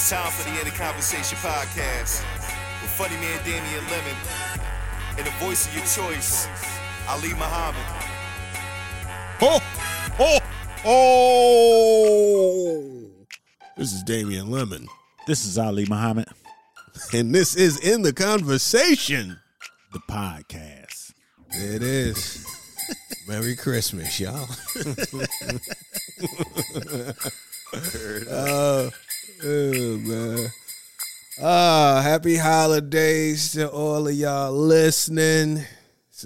It's time for the End of Conversation podcast with funny man Damian Lemon and the voice of your choice, Ali Muhammad. Oh, oh, oh. This is Damian Lemon. This is Ali Muhammad, And this is In the Conversation. the podcast. It is. Merry Christmas, y'all. Oh, man. Happy holidays to all of y'all listening. So,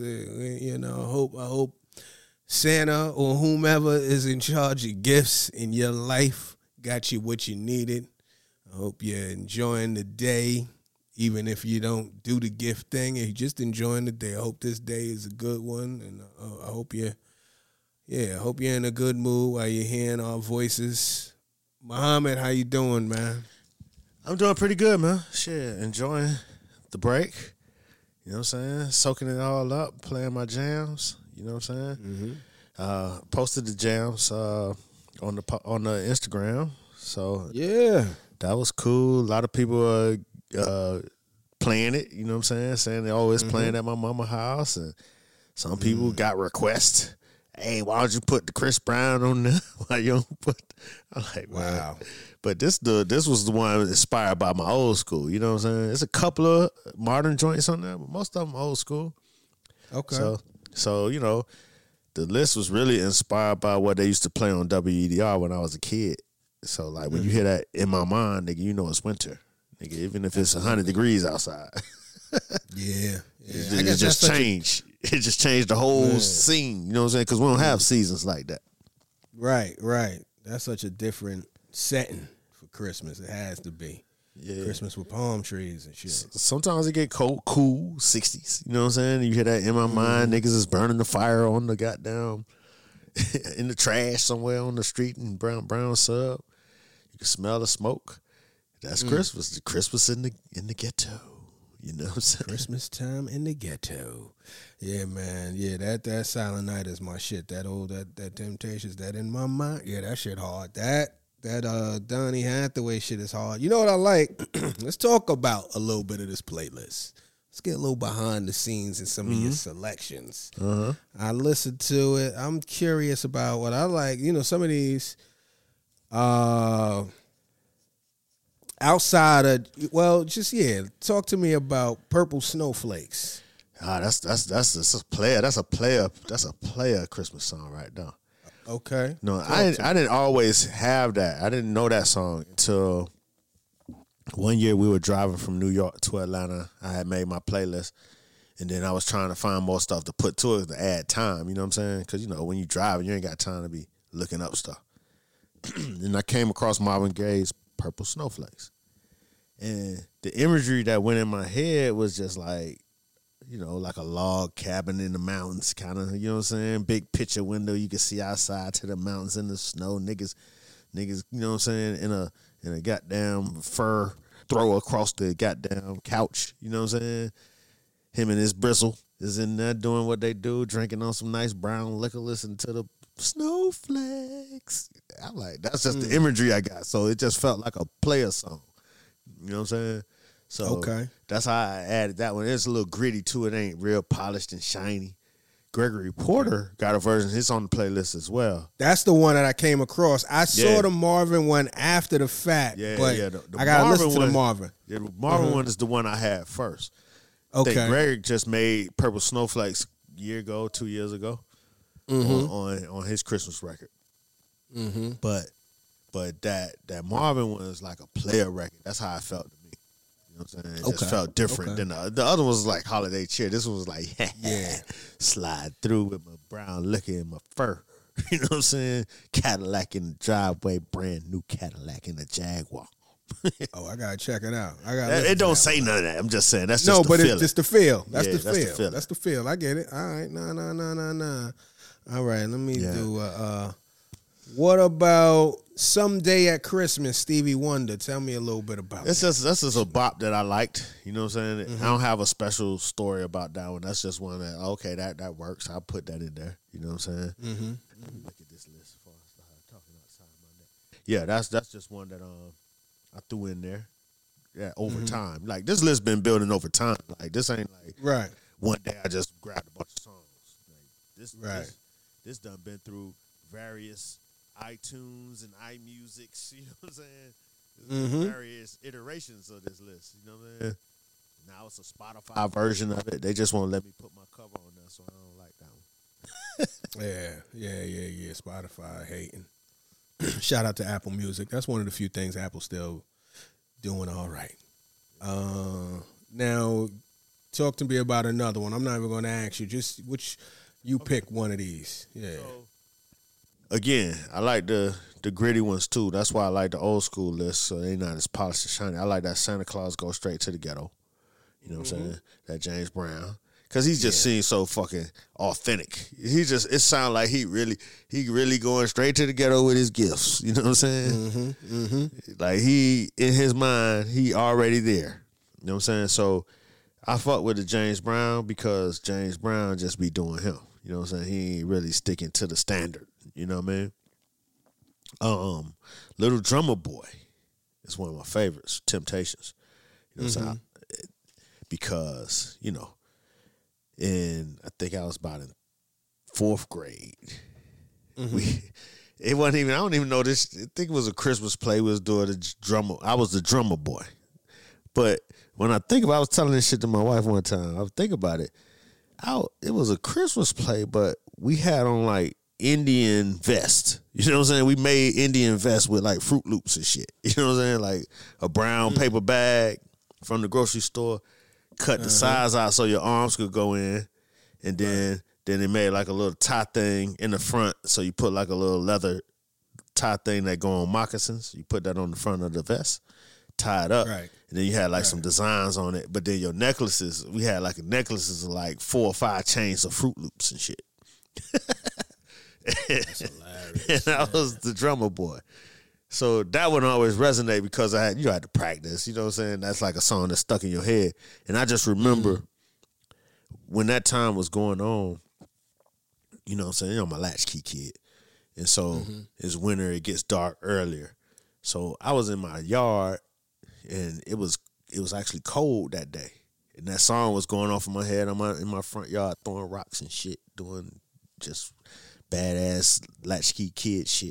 I hope Santa or whomever is in charge of gifts in your life got you what you needed. I hope you're enjoying the day, even if you don't do the gift thing. You're just enjoying the day. I hope this day is a good one, and I hope you're in a good mood while you're hearing our voices. Muhammad, how you doing, man? I'm doing pretty good, man. Shit, enjoying the break. You know what I'm saying? Soaking it all up, playing my jams. You know what I'm saying? Mm-hmm. Posted the jams on the Instagram. So Yeah. that was cool. A lot of people playing it. You know what I'm saying they're always playing at my mama's house, and some people got requests. Hey, why don't you put the Chris Brown on there? Why you don't put? I'm like, Wow. man. But this was the one inspired by my old school. You know what I'm saying? There's a couple of modern joints on there, but most of them old school. Okay. So the list was really inspired by what they used to play on WEDR when I was a kid. So like when you hear that in my mind, nigga, you know it's winter, nigga. Even if it's 100 degrees outside, Yeah. it just changed. It just changed the whole scene. You know what I'm saying? Because we don't have seasons like that. Right. That's such a different setting for Christmas. It has to be. Yeah. Christmas with palm trees and shit. Sometimes it get cold, cool, 60s. You know what I'm saying? You hear that in my mind, niggas is burning the fire on the goddamn in the trash somewhere on the street in brown sub. You can smell the smoke. That's Christmas. The Christmas in the ghetto. You know what I'm saying? Christmas time in the ghetto. Yeah, man. Yeah, that Silent Night is my shit. That Temptations, that In My Mind. Yeah, that shit hard. That Donny Hathaway shit is hard. You know what I like? Let's talk about a little bit of this playlist. Let's get a little behind the scenes in some of your selections. Uh-huh. I listened to it. I'm curious about what I like. You know, some of these outside of, talk to me about Purple Snowflakes. That's a player. That's a player Christmas song right now. Okay. No, I didn't always have that. I didn't know that song until one year we were driving from New York to Atlanta. I had made my playlist, and then I was trying to find more stuff to put to it to add time. You know what I'm saying? Because, when you driving, you ain't got time to be looking up stuff. And I came across Marvin Gaye's Purple Snowflakes. And the imagery that went in my head was just like, like a log cabin in the mountains, kind of, you know what I'm saying? Big picture window you can see outside to the mountains in the snow. Niggas, you know what I'm saying, in a goddamn fur throw across the goddamn couch, you know what I'm saying? Him and his bristle is in there doing what they do, drinking on some nice brown liquor, listening to the snowflakes. I'm like, that's just the imagery I got. So it just felt like a player song. You know what I'm saying? So Okay. That's how I added that one. It's a little gritty too. It ain't real polished and shiny. Gregory Porter got a version. It's on the playlist as well. That's the one that I came across. I saw the Marvin one after the fact, but I got to listen to the Marvin. Yeah, the Marvin one is the one I had first. Okay. I think Greg just made Purple Snowflakes a year ago, 2 years ago, on his Christmas record. Mm-hmm. But that Marvin one is like a player record. That's how I felt to me. You know what I'm saying? It just felt different than the other one was like holiday cheer. This one was like, slide through with my brown liquor and my fur. You know what I'm saying? Cadillac in the driveway, brand new Cadillac in the Jaguar. I gotta check it out. It don't say none of that. I'm just saying that's just no, the but feeling. it's just the feel. That's the that's the feel. feeling. That's the feel. I get it. All right, nah. All right, let me do. What about Someday at Christmas, Stevie Wonder? Tell me a little bit about That's that. just a bop that I liked. You know what I'm saying? I don't have a special story about that one. That's just one that that works. I'll put that in there. You know what I'm saying? Mm-hmm. Look at this list before I start talking outside my neck. Yeah, that's just one that I threw in there. Yeah, over time. Like, this list been building over time. Like, this ain't like Right. one day I just grabbed a bunch of songs. Like, Right. this done been through various iTunes and iMusics, you know what I'm saying? There's been various iterations of this list, you know what I'm saying? Now it's a Spotify version of it. They just won't let me put my cover on there, so I don't like that one. Yeah. Spotify hating. Shout out to Apple Music. That's one of the few things Apple's still doing all right. Now, talk to me about another one. I'm not even going to ask you. Just which you pick one of these. Yeah. So, again, I like the gritty ones too. That's why I like the old school list, so they not as polished and shiny. I like that Santa Claus Go Straight to the Ghetto. You know what I'm saying? That James Brown. Cause he just seems so fucking authentic. It sounds like he really going straight to the ghetto with his gifts. You know what I'm saying? Like in his mind, he already there. You know what I'm saying? So I fuck with the James Brown because James Brown just be doing him. You know what I'm saying? He ain't really sticking to the standard. You know what I mean? Little Drummer Boy is one of my favorites. Temptations. You know what I'm saying? Because, you know, and I think I was about in 4th grade. It wasn't even, I don't even know this. I think it was a Christmas play. We was doing the drummer. I was the drummer boy. But when I think about it, I was telling this shit to my wife one time. I was thinking about it. It was a Christmas play, but we had on like Indian vest. You know what I'm saying? We made Indian vest with like Fruit Loops and shit. You know what I'm saying? Like a brown paper bag from the grocery store. Cut the sides out so your arms could go in, and then they made like a little tie thing in the front, so you put like a little leather tie thing that go on moccasins. You put that on the front of the vest, tie it up, and then you had like some designs on it. But then your necklaces, we had like necklaces of like 4 or 5 chains of Fruit Loops and shit. That's hilarious. And I was the drummer boy. So that would always resonate because you had to practice. You know what I'm saying? That's like a song that's stuck in your head. And I just remember when that time was going on, you know what I'm saying? You know, I'm a latchkey kid. And so it's winter, it gets dark earlier. So I was in my yard and it was actually cold that day. And that song was going off in my head. I'm in my front yard throwing rocks and shit, doing just badass latchkey kid shit.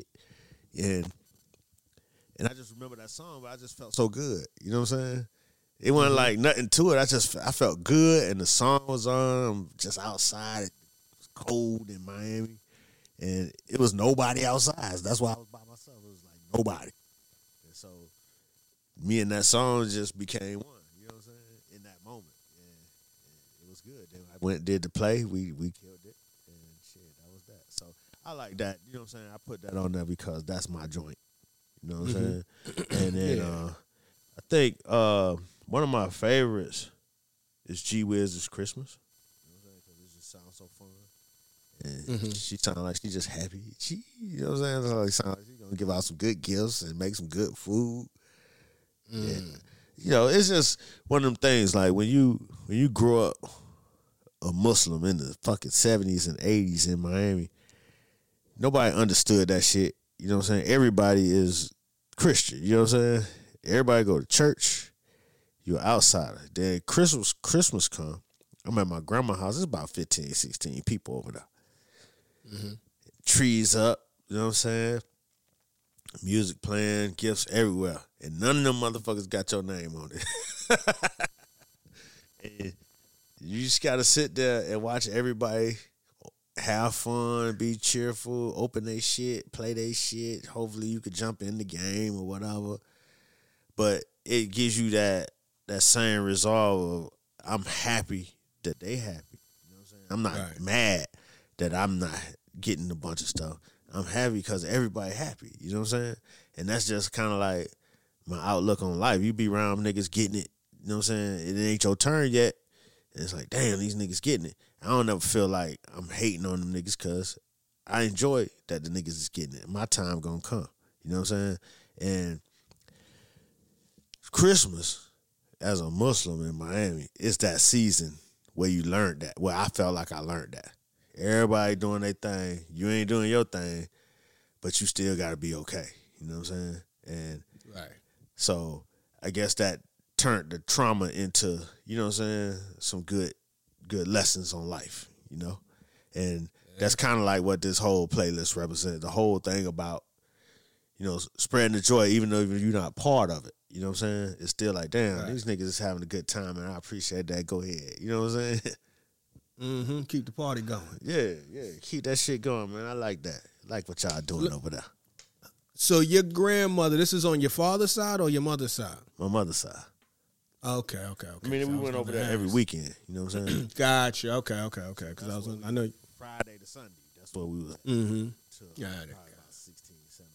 And I just remember that song, but I just felt so good. You know what I'm saying? It wasn't like nothing to it. I felt good, and the song was on. I'm just outside. It was cold in Miami, and it was nobody outside. That's why I was by myself. It was like nobody. And so me and that song just became one. You know what I'm saying? In that moment. And it was good. Then I went and did the play. We killed it, and shit, that was that. So I like that. You know what I'm saying? I put that on there because that's my joint. You know what I'm saying? And then I think one of my favorites is G Wiz's Christmas. You know what I'm saying? Because it just sounds so fun. And she sounds like she's just happy. You know what I'm saying? So it sounds like she's going to give out some good gifts and make some good food. And, you know, it's just one of them things like when you grow up a Muslim in the fucking 70s and 80s in Miami, nobody understood that shit. You know what I'm saying? Everybody is Christian. You know what I'm saying? Everybody go to church. You're outsider. Then Christmas come. I'm at my grandma's house. It's about 15, 16 people over there. Trees up. You know what I'm saying? Music playing. Gifts everywhere. And none of them motherfuckers got your name on it. And you just got to sit there and watch everybody have fun, be cheerful, open their shit, play their shit. Hopefully you could jump in the game or whatever. But it gives you that same resolve of I'm happy that they happy. You know what I'm saying? I'm not mad that I'm not getting a bunch of stuff. I'm happy because everybody happy. You know what I'm saying? And that's just kind of like my outlook on life. You be around niggas getting it. You know what I'm saying? It ain't your turn yet. And it's like, damn, these niggas getting it. I don't ever feel like I'm hating on them niggas because I enjoy that the niggas is getting it. My time gonna come. You know what I'm saying? And Christmas, as a Muslim in Miami, it's that season where you learned that. Where I felt like I learned that. Everybody doing their thing. You ain't doing your thing, but you still gotta be okay. You know what I'm saying? And So I guess that turned the trauma into, you know what I'm saying, some good lessons on life, you know? And that's kind of like what this whole playlist represents. The whole thing about, you know, spreading the joy, even though you're not part of it. You know what I'm saying? It's still like, damn, these niggas is having a good time, and I appreciate that. Go ahead. You know what I'm saying? Mm-hmm. Keep the party going. Yeah. Keep that shit going, man. I like that. I like what y'all doing over there. So your grandmother, this is on your father's side or your mother's side? My mother's side. Okay. I mean, we went over there every weekend. You know what I'm saying? Gotcha. Okay. Because I know. Friday to Sunday. That's what we was. Mm-hmm. Got it. About 16,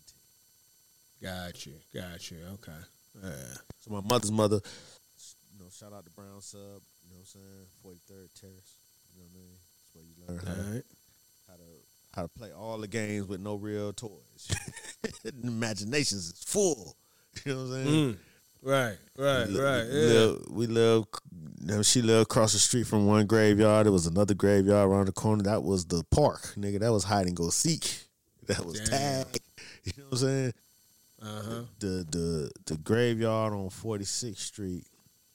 17. Gotcha. Okay. Yeah. So my mother's mother, you know, shout out to Brown Sub. You know what I'm saying? 43rd Terrace. You know what I mean? That's where you learn how to play all the games with no real toys. Imaginations is full. You know what I'm saying? Right. Yeah. We live. You know, she lived across the street from one graveyard. There was another graveyard around the corner. That was the park, nigga. That was hide and go seek. That was tag. You know what I'm saying? The graveyard on 46th Street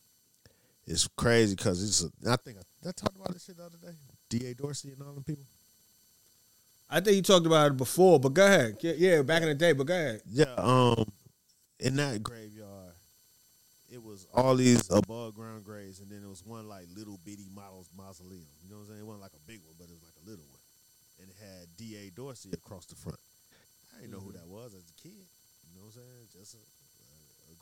is crazy because I think I talked about this shit the other day. D.A. Dorsey and all them people. I think you talked about it before, but go ahead. Yeah, back in the day, but go ahead. Yeah, in that graveyard, it was all these above ground graves, and then there was one like little bitty mausoleum. You know what I'm saying? It wasn't like a big one, but it was like a little one. And it had D.A. Dorsey across the front. I didn't know who that was as a kid. You know what I'm saying? Just a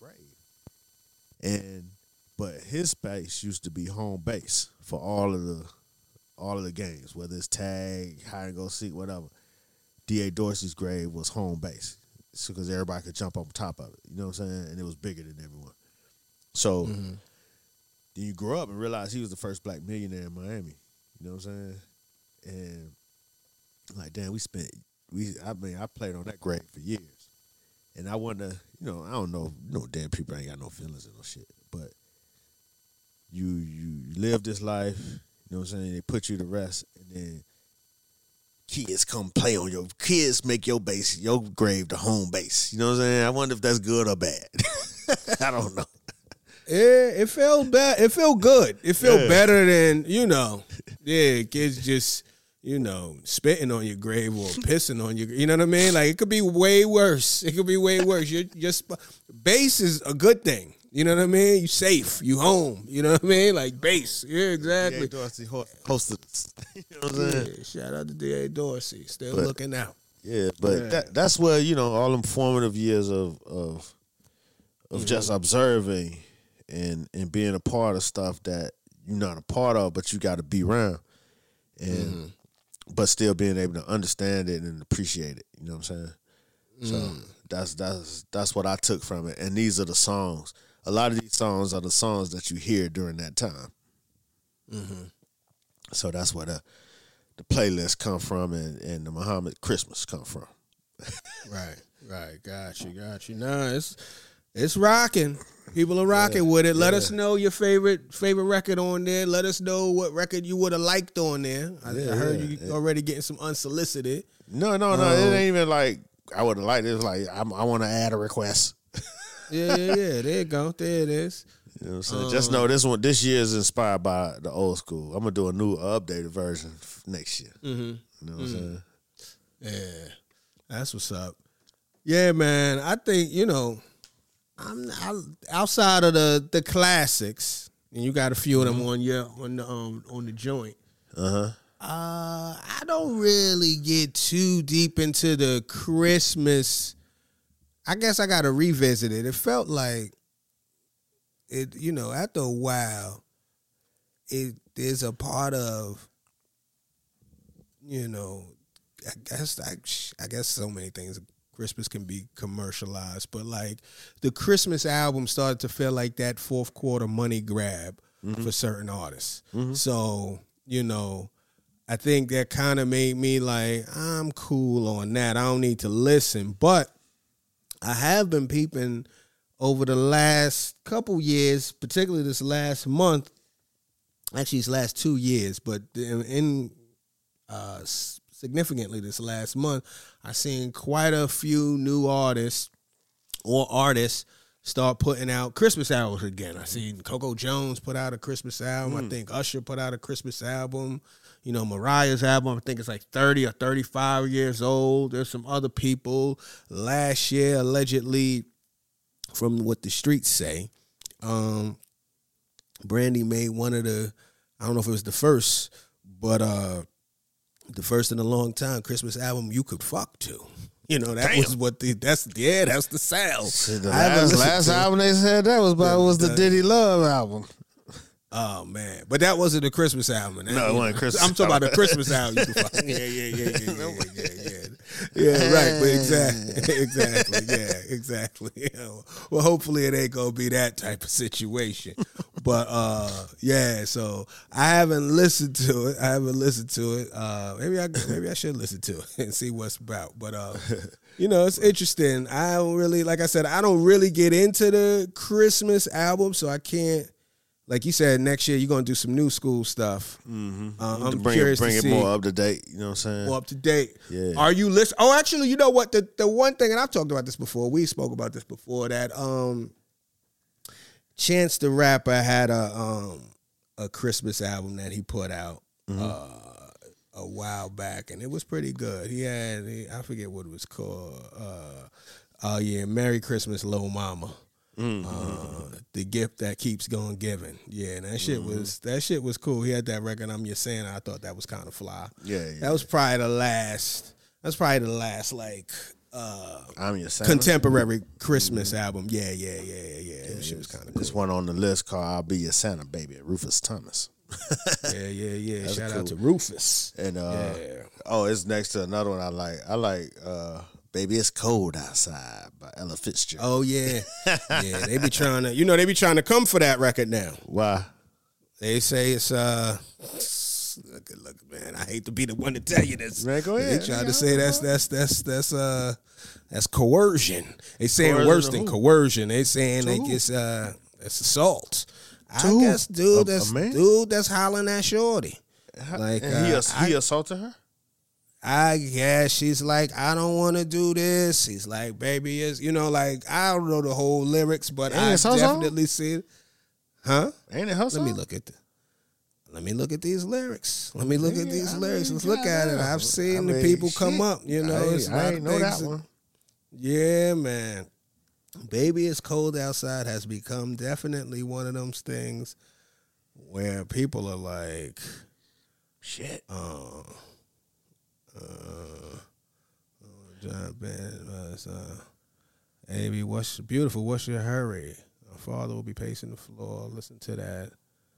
grave. But his space used to be home base for all of the games, whether it's tag, hide and go seek, whatever. D.A. Dorsey's grave was home base, because everybody could jump on top of it. You know what I'm saying? And it was bigger than everyone. So then you grow up and realize he was the first black millionaire in Miami. You know what I'm saying? And like, damn, I played on that grave for years. And I wonder, you know, I don't know, damn people ain't got no feelings and no shit. But you live this life, you know what I'm saying? They put you to rest, and then kids come play on your kids, make your grave the home base. You know what I'm saying? I wonder if that's good or bad. I don't know. Yeah, it felt bad. It felt good. It felt better than, you know, kids just, you know, spitting on your grave or pissing on your, you know what I mean? Like, it could be way worse. Your base is a good thing. You know what I mean? You safe. You home. You know what I mean? Like, base. Yeah, exactly. D.A. Dorsey hosted us. You know what I'm saying? Yeah, shout out to D.A. Dorsey. Still looking out. Yeah, but that's where, you know, all them formative years of just observing and being a part of stuff that you're not a part of, but you got to be around, and but still being able to understand it and appreciate it. You know what I'm saying? So that's what I took from it. And these are the songs. A lot of these songs are the songs that you hear during that time. So that's where the playlist come from, and the Muhammad Christmas come from. Right. Got you. Nah, it's rocking. People are rocking with it. Let us know your favorite record on there. Let us know what record you would have liked on there. I heard you already getting some unsolicited. No. It ain't even like I would have liked it. It was like I want to add a request. Yeah. There you go. There it is. You know what I'm saying? Just know this year is inspired by the old school. I'm gonna do a new updated version next year. You know what I'm saying? Yeah, that's what's up. Yeah, man. I think, you know, I'm outside of the classics, and you got a few of them on the joint. I don't really get too deep into the Christmas. I guess I got to revisit it. It felt like it, you know, after a while, there's a part of, you know, I guess so many things. Christmas can be commercialized, but like the Christmas album started to feel like that fourth quarter money grab for certain artists. So, you know, I think that kind of made me like, I'm cool on that. I don't need to listen, but I have been peeping over the last couple years, particularly this last month, actually it's last 2 years, but significantly this last month, I seen quite a few new artists start putting out Christmas albums again. I seen Coco Jones put out a Christmas album. I think Usher put out a Christmas album. You know, Mariah's album, I think it's like 30 or 35 years old. There's some other people. Last year, allegedly, from what the streets say, Brandy made one of the, I don't know if it was the first, but the first in a long time Christmas album you could fuck to. You know, that was what that's the sound. The last album they said that was the Diddy Love album. Oh man, but that wasn't a Christmas album. No, it wasn't Christmas. I'm talking about the Christmas album. You can fuck. Yeah, right. But exactly. Yeah. Well, hopefully it ain't gonna be that type of situation. But yeah. So I haven't listened to it. Maybe I should listen to it and see what's about. But you know, it's interesting. I don't really, like I said, I don't really get into the Christmas album, so I can't. Like you said, next year you're gonna do some new school stuff. Mm-hmm. I'm curious to see. Bring it more up to date. You know what I'm saying? More up to date. Yeah. Are you listening? Oh, actually, you know what? The one thing, and I've talked about this before. We spoke about this before. That Chance the Rapper had a Christmas album that he put out a while back, and it was pretty good. I forget what it was called. Merry Christmas, Lil Mama. The gift that keeps going giving. Yeah, and that shit was cool. He had that record, I'm Your Santa. I thought that was kind of fly. Yeah. That was probably the last like I'm Your Santa contemporary Christmas album. Yeah. That shit was kind of cool. This one on the list called I'll Be Your Santa, baby, Rufus Thomas. Yeah. Shout cool. out to Rufus. And it's next to another one I like Baby It's Cold Outside by Ella Fitzgerald. Oh yeah. Yeah, they be trying to come for that record now. Why? They say it's look, man, I hate to be the one to tell you this. Man, go ahead. They try to say that's coercion. They saying worse than coercion. They saying it's assault. I guess that's hollering at Shorty. Like he assaulted her? I guess she's like, I don't want to do this. He's like, baby, is like, I don't know the whole lyrics, but I definitely see it. Huh? Ain't it her song? Let me look at these lyrics. Let's look at it. I've seen the people come up. I ain't know that one. Yeah, man. Baby It's Cold Outside has become definitely one of them things where people are like, shit. John Ben, Amy, what's beautiful? What's your hurry? My father will be pacing the floor. Listen to that.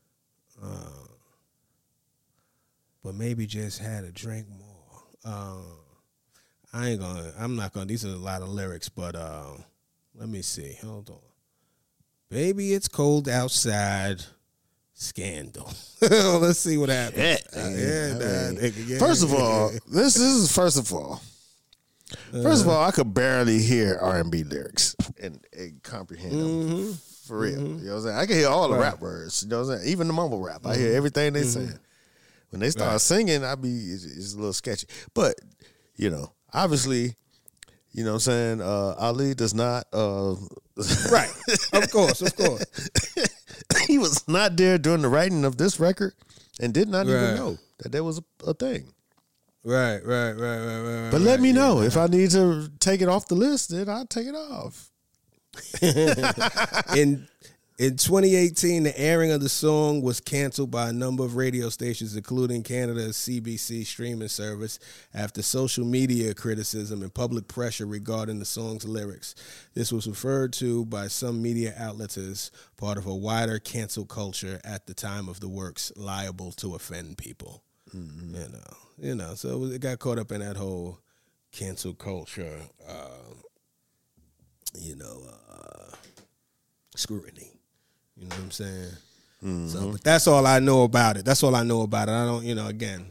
But maybe just had a drink more. I'm not gonna. These are a lot of lyrics, but let me see. Hold on. Baby, it's cold outside. Scandal. Let's see what happens. First of all, I could barely hear R&B lyrics and comprehend them for real. You know what I'm saying? I can hear all the rap words. You know what I'm saying? Even the mumble rap. I hear everything they saying. When they start singing, it's a little sketchy. But obviously, you know what I'm saying? Ali does not. Right. Of course. He was not there during the writing of this record and did not even know that there was a thing. Right. But let me know. If I need to take it off the list, then I'll take it off. In 2018, the airing of the song was canceled by a number of radio stations, including Canada's CBC streaming service, after social media criticism and public pressure regarding the song's lyrics. This was referred to by some media outlets as part of a wider cancel culture at the time of the work's liable to offend people. Mm-hmm. So it got caught up in that whole cancel culture, scrutiny. You know what I'm saying? Mm-hmm. So, but that's all I know about it. I don't, again,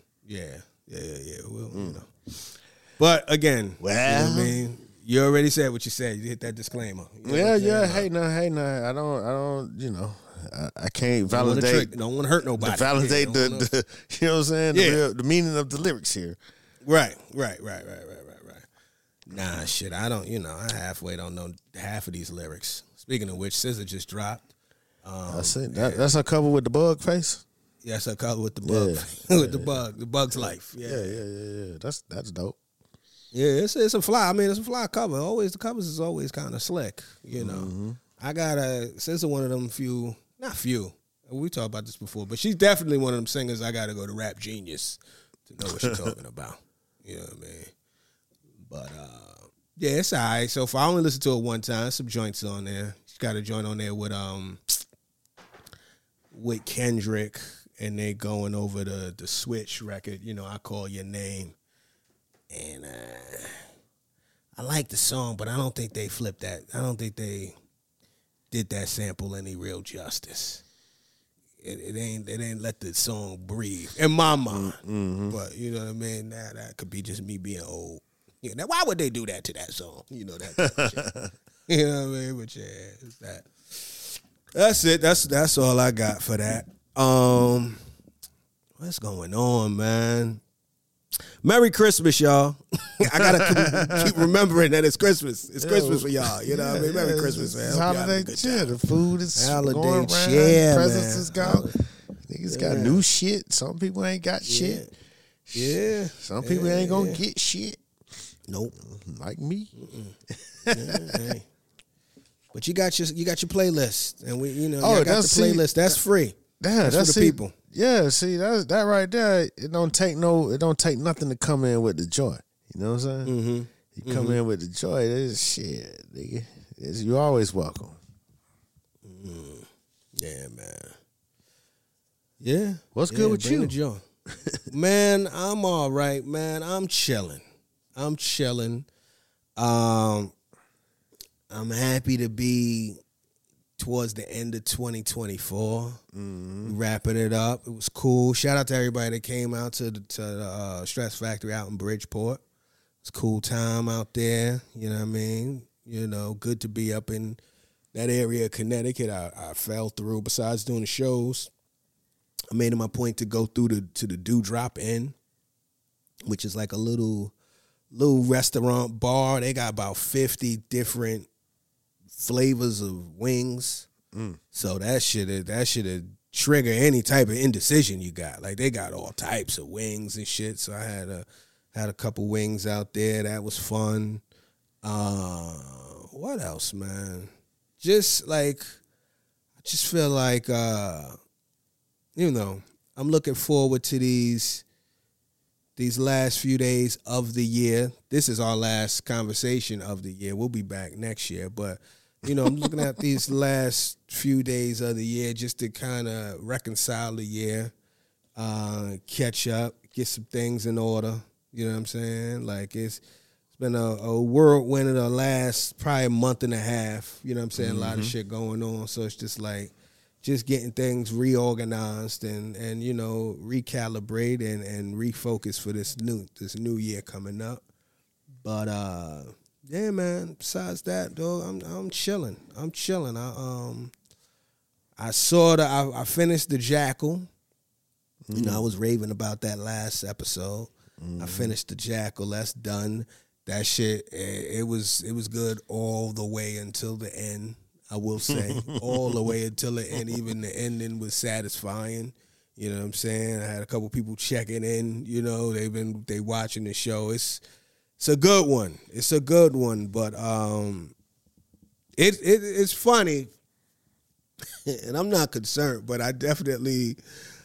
But again, you know what I mean? You already said what you said. You hit that disclaimer. Hey, no. I don't, I can't validate. Don't want to hurt nobody. Validate the you know what I'm saying? The meaning of the lyrics here. Right. Nah, shit. I don't, I halfway don't know half of these lyrics. Speaking of which, SZA just dropped. That's it. That's her cover with the bug face. Yeah, that's her cover with the bug. With the bug. The Bug's Life. Yeah. That's dope. Yeah, it's a fly. I mean, it's a fly cover. Always the covers is always kind of slick. You know, I got SZA one of them not few. We talked about this before, but she's definitely one of them singers. I got to go to Rap Genius to know what she's talking about. You know what I mean? But yeah, it's all right. So if I only listen to it one time, some joints on there. She's got a joint on there with Kendrick, and they going over the Switch record. You know, I Call Your Name. And I like the song, but I don't think they flipped that. I don't think they did that sample any real justice. It ain't let the song breathe in my mind. But you know what I mean? That could be just me being old. Yeah, now why would they do that to that song? You know that type of shit. You know what I mean? But yeah, it's that. That's it. That's all I got for that. What's going on, man? Merry Christmas, y'all. I gotta keep remembering that it's Christmas. It's Christmas for y'all. You know what I mean? Merry Christmas, man. It's holiday cheer. The food is holiday going around. cheer, Presents man. is gone. Niggas got new shit. Some people ain't got shit. Yeah. Some people ain't gonna get shit. Nope. Like me. Hey. But you got your playlist, and we, you know, Oh, you got the that's- playlist. That's free. Yeah, That's for the people. Yeah, see, that right there. It don't take nothing to come in with the joy. You know what I'm saying? You come in with the joy. This shit, nigga. You always welcome. Yeah, man. Yeah. What's good with bring you? the joy. Man, I'm all right, man. I'm chilling. I'm happy to be towards the end of 2024. Wrapping it up. It was cool. Shout out to everybody that came out to the Stress Factory out in Bridgeport. It's a cool time out there. You know what I mean? You know, good to be up in that area of Connecticut. I fell through. Besides doing the shows, I made it my point to go through to the Dewdrop Inn, which is like a little restaurant bar. They got about 50 different flavors of wings. So that should trigger any type of indecision you got. Like they got all types of wings and shit. So I had a couple wings out there. That was fun. What else, man? Just like I just feel like you know, I'm looking forward to these last few days of the year. This is our last conversation of the year. We'll be back next year, but you know, I'm looking at these last few days of the year just to kind of reconcile the year, catch up, get some things in order. You know what I'm saying? Like it's been a whirlwind of the last probably a month and a half. You know what I'm saying? A lot of shit going on. So it's just like just getting things reorganized and you know, recalibrate and refocus for this new year coming up. But yeah, man. Besides that, dog, I'm chilling. I finished the Jackal. You know, I was raving about that last episode. I finished the Jackal. That's done. That shit, it was good all the way until the end. I will say all the way until the end. Even the ending was satisfying. You know what I'm saying? I had a couple people checking in. You know, they watching the show. It's a good one. It's a good one, but it's funny, and I'm not concerned. But I definitely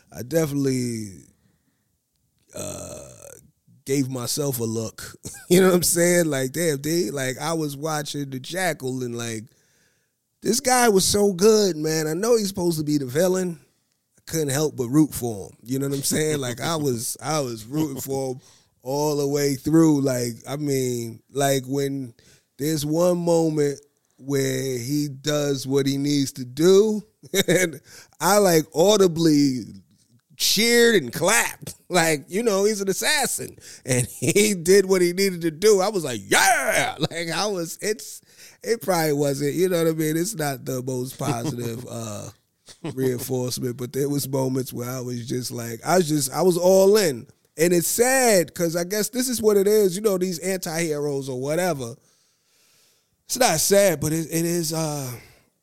gave myself a look. You know what I'm saying? Like, damn, dude. Like, I was watching the Jackal, and like, this guy was so good, man. I know he's supposed to be the villain. I couldn't help but root for him. You know what I'm saying? Like, I was rooting for him all the way through. Like, I mean, like when there's one moment where he does what he needs to do, and I like audibly cheered and clapped. Like, you know, he's an assassin, and he did what he needed to do. I was like, yeah! Like, it probably wasn't, you know what I mean? It's not the most positive reinforcement, but there was moments where I was just like, I was all in. And it's sad because I guess this is what it is, you know, these anti-heroes or whatever. It's not sad, but it is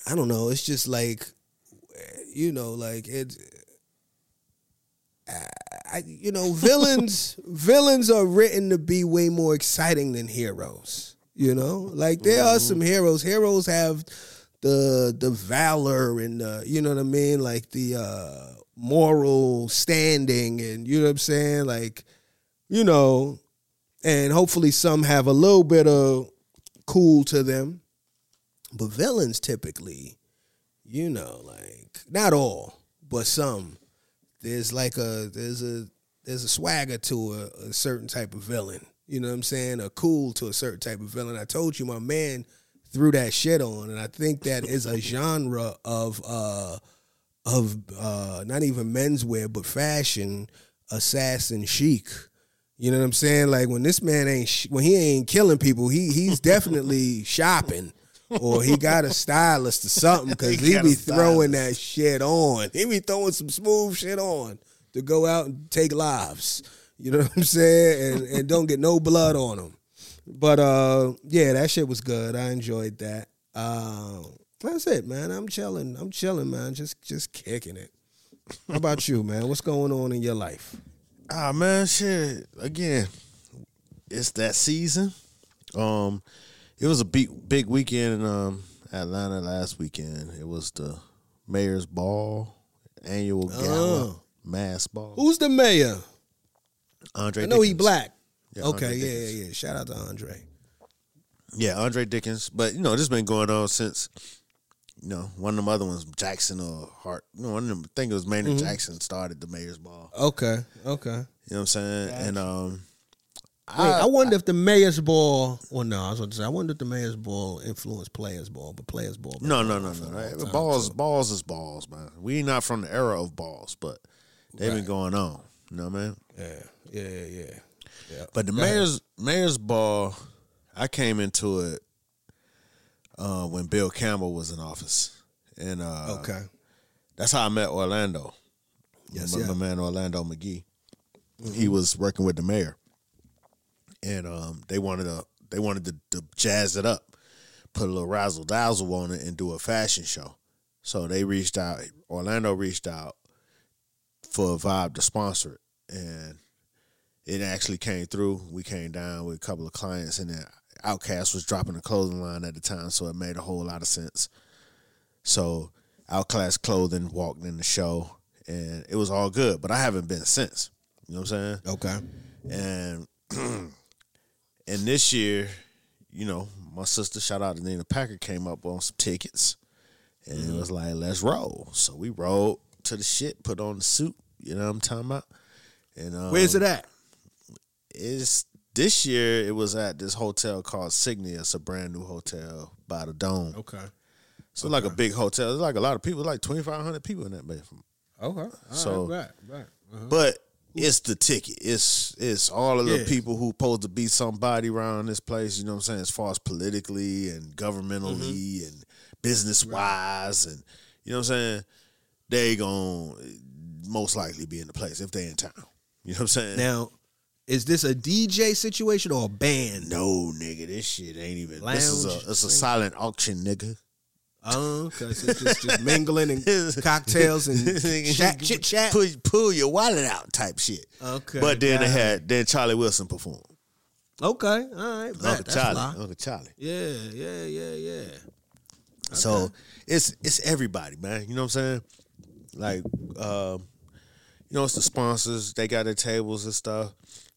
I don't know. It's just like, like it. Villains are written to be way more exciting than heroes. Like there are some heroes. Heroes have the valor and you know what I mean, like the moral standing, and you know what I'm saying, like and hopefully some have a little bit of cool to them. But villains typically, like not all, but some. There's a swagger to a certain type of villain. You know what I'm saying? A cool to a certain type of villain. I told you my man threw that shit on, and I think that is a genre of not even menswear but fashion, assassin chic. You know what I'm saying? Like when this man when he ain't killing people, he's definitely shopping. Or he got a stylist or something, because he be throwing that shit on. He be throwing some smooth shit on to go out and take lives. You know what I'm saying? And don't get no blood on them. But yeah, that shit was good. I enjoyed that. That's it, man. I'm chilling, man. Just kicking it. How about you, man? What's going on in your life? Man, shit. Again, it's that season. It was a big weekend in Atlanta last weekend. It was the mayor's ball, annual gala, mass ball. Who's the mayor? Andre. I know Dickens. he black. Yeah, okay, Andre yeah. Dickens. Shout out to Andre. Yeah, Andre Dickens. But this has been going on since one of them other ones, Jackson or Hart. One of them. I think it was Maynard Jackson started the mayor's ball. Okay. You know what I'm saying? Gotcha. And I wonder if the mayor's ball. Well, no, I was going to say I wonder if the mayor's ball influenced players' ball, but players' ball. No. Right? Balls is balls, man. We not from the era of balls, but they've been going on. You know what I mean? Yeah. But the mayor's ball, I came into it when Bill Campbell was in office, and Okay. that's how I met Orlando. Yes, my man Orlando McGee. Mm-hmm. He was working with the mayor, and they wanted to jazz it up, put a little razzle dazzle on it, and do a fashion show. So they reached out. Orlando reached out for Vibe to sponsor it, and it actually came through. We came down with a couple of clients, and then Outkast was dropping a clothing line at the time, so it made a whole lot of sense. So Outkast Clothing walked in the show, and it was all good. But I haven't been since. You know what I'm saying? Okay. And and this year, my sister, shout out to Nina Packer, came up on some tickets, and it was like, let's roll. So we rolled to the shit, put on the suit. You know what I'm talking about? And Where's it at? It's this year. It was at this hotel called Signia. It's a brand new hotel by the Dome. Okay. So like a big hotel. There's like a lot of people, like 2,500 people in that place. Okay. So, right. but it's the ticket. It's all of the people who supposed to be somebody around this place. You know what I'm saying? As far as politically and governmentally and business wise, and you know what I'm saying? They gonna most likely be in the place if they in town. You know what I'm saying? Now, is this a DJ situation or a band? No, nigga, this shit ain't even. Lounge, It's a silent auction, nigga. Oh, because it's just mingling and cocktails and chit chat. Pull your wallet out type shit. Okay. But then then Charlie Wilson performed. Okay, all right. Uncle Charlie. Yeah. So it's everybody, man. You know what I'm saying? Like, it's the sponsors. They got their tables and stuff.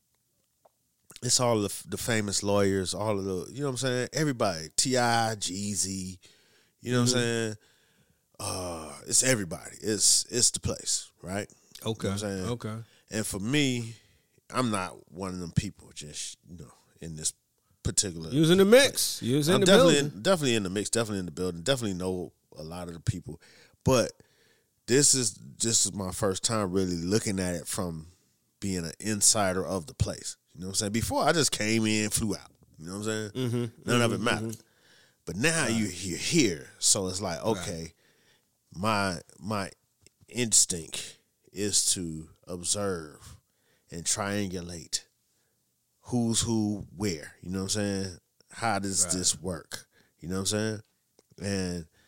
It's all the famous lawyers, all of the, you know what I'm saying? Everybody. T.I., Jeezy, you know what I'm saying? It's everybody. It's the place, right? Okay. You know what I'm saying? Okay. And for me, I'm not one of them people just, in this particular. You was in the mix. You was in the building. Definitely in the mix, definitely in the building, definitely know a lot of the people. But this is my first time really looking at it from being an insider of the place. You know what I'm saying? Before, I just came in, flew out. You know what I'm saying? None of it mattered. But now you're here. So it's like, okay, my instinct is to observe and triangulate who's who where. You know what I'm saying? How does this work? You know what I'm saying? And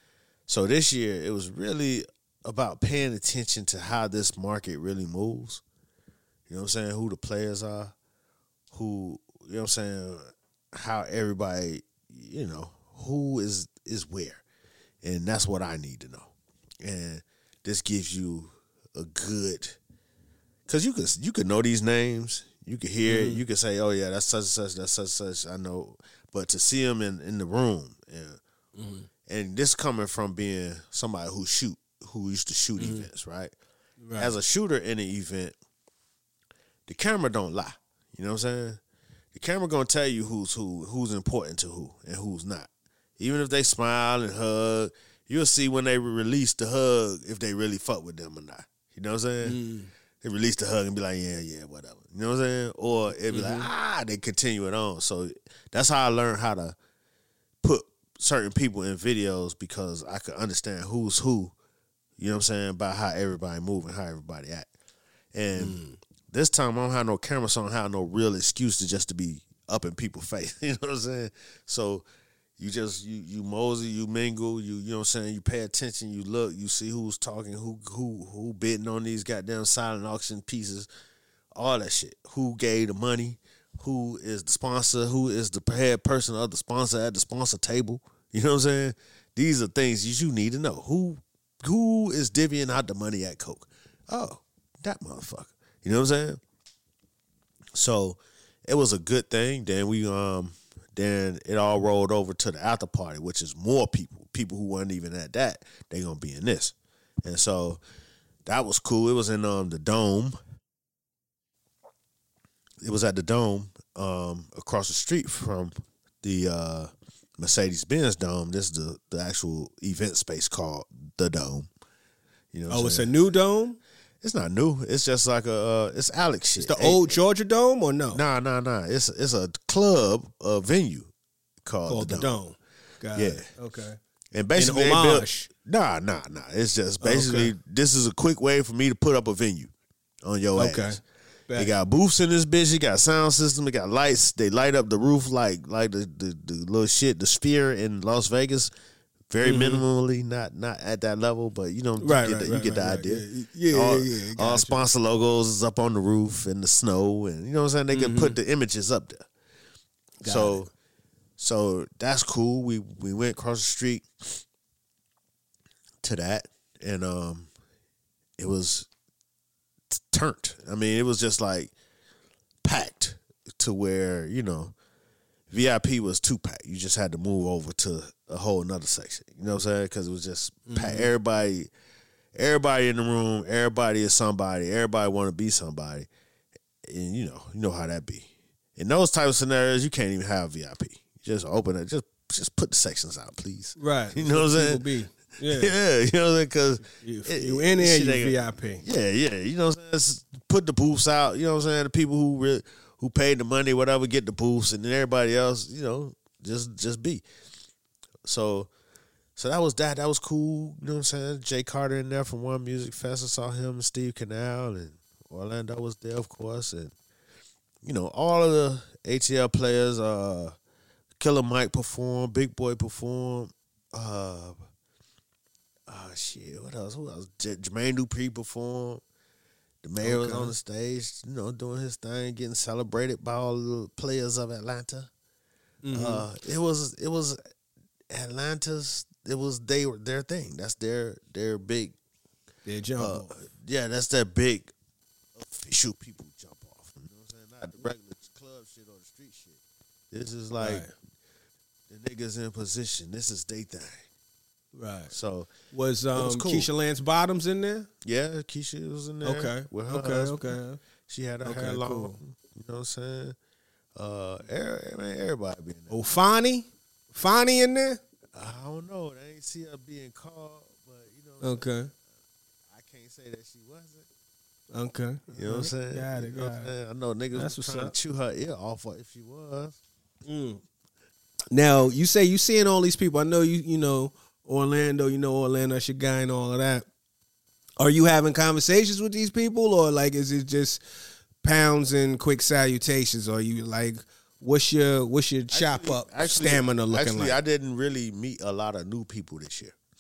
So this year, it was really about paying attention to how this market really moves. You know what I'm saying? Who the players are, who, you know what I'm saying, how everybody, you know, who is where. And that's what I need to know. And this gives you a good, because you could know these names, you could hear it, you could say, oh yeah, that's such and such, that's such and such, I know. But to see them in the room, and this coming from being somebody who used to shoot events, right? As a shooter in an event, the camera don't lie. You know what I'm saying? The camera gonna tell you who's important to who and who's not. Even if they smile and hug, you'll see when they release the hug if they really fuck with them or not. You know what I'm saying? They release the hug and be like, yeah, whatever. You know what I'm saying? Or it'd be like, they continue it on. So that's how I learned how to put certain people in videos, because I could understand who's who, you know what I'm saying, about how everybody move and how everybody act. And this time I don't have no camera, so I don't have no real excuse to be up in people's face. You know what I'm saying? So you just you mosey, you mingle, you know what I'm saying, you pay attention, you look, you see who's talking, who bidding on these goddamn silent auction pieces, all that shit. Who gave the money, who is the sponsor, who is the head person of the sponsor at the sponsor table. You know what I'm saying? These are things you need to know. Who is divvying out the money at Coke? Oh, that motherfucker. You know what I'm saying? So it was a good thing. Then it all rolled over to the after party, which is more people who weren't even at that. They gonna be in this, and so that was cool. It was in the Dome. It was at the Dome, across the street from the Mercedes-Benz Dome. This is the actual event space called the Dome. You know? It's a new dome. It's not new. It's just like it's Alex shit. It's the old Georgia Dome, or no? Nah. It's a club, a venue called the Dome. Got yeah. it. Okay. And basically, In homage. Nah. It's just basically this is a quick way for me to put up a venue on your ass. They got booths in this bitch. You got sound system. They got lights. They light up the roof like the little shit, the Sphere in Las Vegas. Very minimally, not at that level, but you know, you get the idea. Yeah. All sponsor logos is up on the roof and the snow, and you know what I'm saying. They can put the images up there. So that's cool. We went across the street to that, and it was turned. I mean, it was just like packed to where, you know, VIP was 2-pack. You just had to move over to a whole nother section. You know what I'm saying? Because it was just packed. Everybody in the room, everybody is somebody. Everybody want to be somebody. And you know how that be. In those type of scenarios, you can't even have VIP. You just open it. Just put the sections out, please. Right. You know what I'm saying? Yeah. Yeah, you know what I'm saying? Because you in there, you VIP. Yeah. You know what I'm saying? Put the booths out. You know what I'm saying? The people who paid the money, whatever, get the booths, and then everybody else, you know, just be. So that was that. That was cool. You know what I'm saying? Jay Carter in there from One Music Fest. I saw him and Steve Canal, and Orlando was there, of course. And, you know, all of the ATL players, Killer Mike performed, Big Boy performed, shit, what else? Who else? Jermaine Dupri performed. The mayor was on the stage, you know, doing his thing, getting celebrated by all the players of Atlanta. It was Atlanta's. It was their thing. That's their big. Their jump off. Yeah, that's their big official people jump off. You know what I'm saying? Not the regular club shit or the street shit. This is like the niggas in position. This is their thing. Right. So was cool. Keisha Lance Bottoms in there? Yeah, Keisha was in there. Okay. With her husband. Okay. She had her hair long. Cool. You know what I'm saying? Everybody be in there. Oh, Fonnie in there? I don't know. They ain't see her being called, but you know. Okay. I can't say that she wasn't. Okay. You know what I'm saying? Got it. I know niggas was trying to chew her ear off if she was. Now, you say you seeing all these people. I know you know Orlando, that's your guy and all of that. Are you having conversations with these people, or like is it just pounds and quick salutations? Or you like what's your chop up stamina looking like? I didn't really meet a lot of new people this year.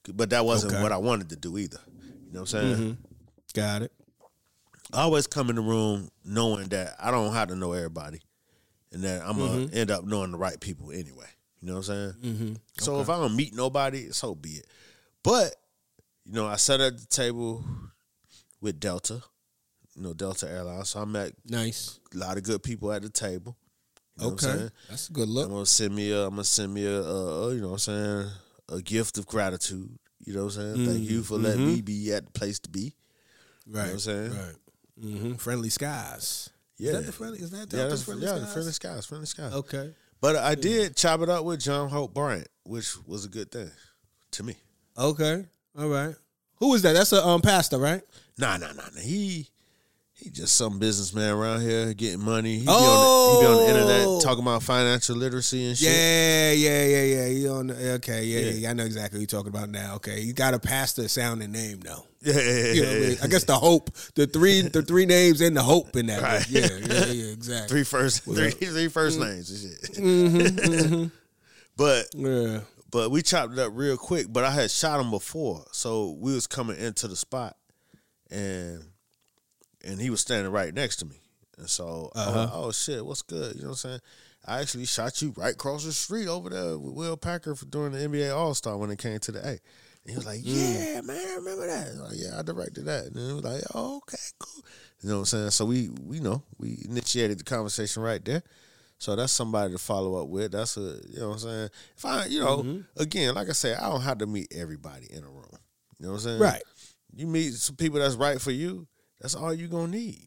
but that wasn't Okay. what I wanted to do either. You know what I'm saying? Got it. I always come in the room knowing that I don't have to know everybody, and that I'm gonna end up knowing the right people anyway. You know what I'm saying? So if I don't meet nobody, so be it. But you know, I sat at the table with Delta, Delta Airlines. So I met Nice. a lot of good people at the table. You know what I'm Okay. saying? That's a good look. I'm gonna send me a you know what I'm saying, a gift of gratitude. You know what I'm saying? Thank you for letting me be at the place to be. Right. You know what I'm saying? Right. Friendly Skies. Yeah. Is that the friendly? Is that Yeah, Delta's that's, Friendly yeah, Skies? the Friendly Skies. Okay. But I did chop it up with John Hope Bryant, which was a good thing to me. Okay. All right. Who is that? That's a pastor, right? Nah. He just some businessman around here getting money. He be on the internet talking about financial literacy and shit. Yeah. He on the, okay, yeah. I know exactly what you're talking about now. Okay. You got a pastor sounding name though. Yeah. You know what I mean? I guess the Hope, the three names and the Hope in that. Right. Yeah, exactly. Three first names and shit. But we chopped it up real quick. But I had shot him before, so we was coming into the spot, and he was standing right next to me. And so, I was like, oh shit, what's good? You know what I'm saying? I actually shot you right across the street over there with Will Packer during the NBA All-Star when it came to the A. And he was like, yeah, man, I remember that. I was like, yeah, I directed that. And then he was like, oh, okay, cool. You know what I'm saying? So we initiated the conversation right there. So that's somebody to follow up with. That's you know what I'm saying? If I, again, like I said, I don't have to meet everybody in a room. You know what I'm saying? Right. You meet some people that's right for you. That's all you're going to need.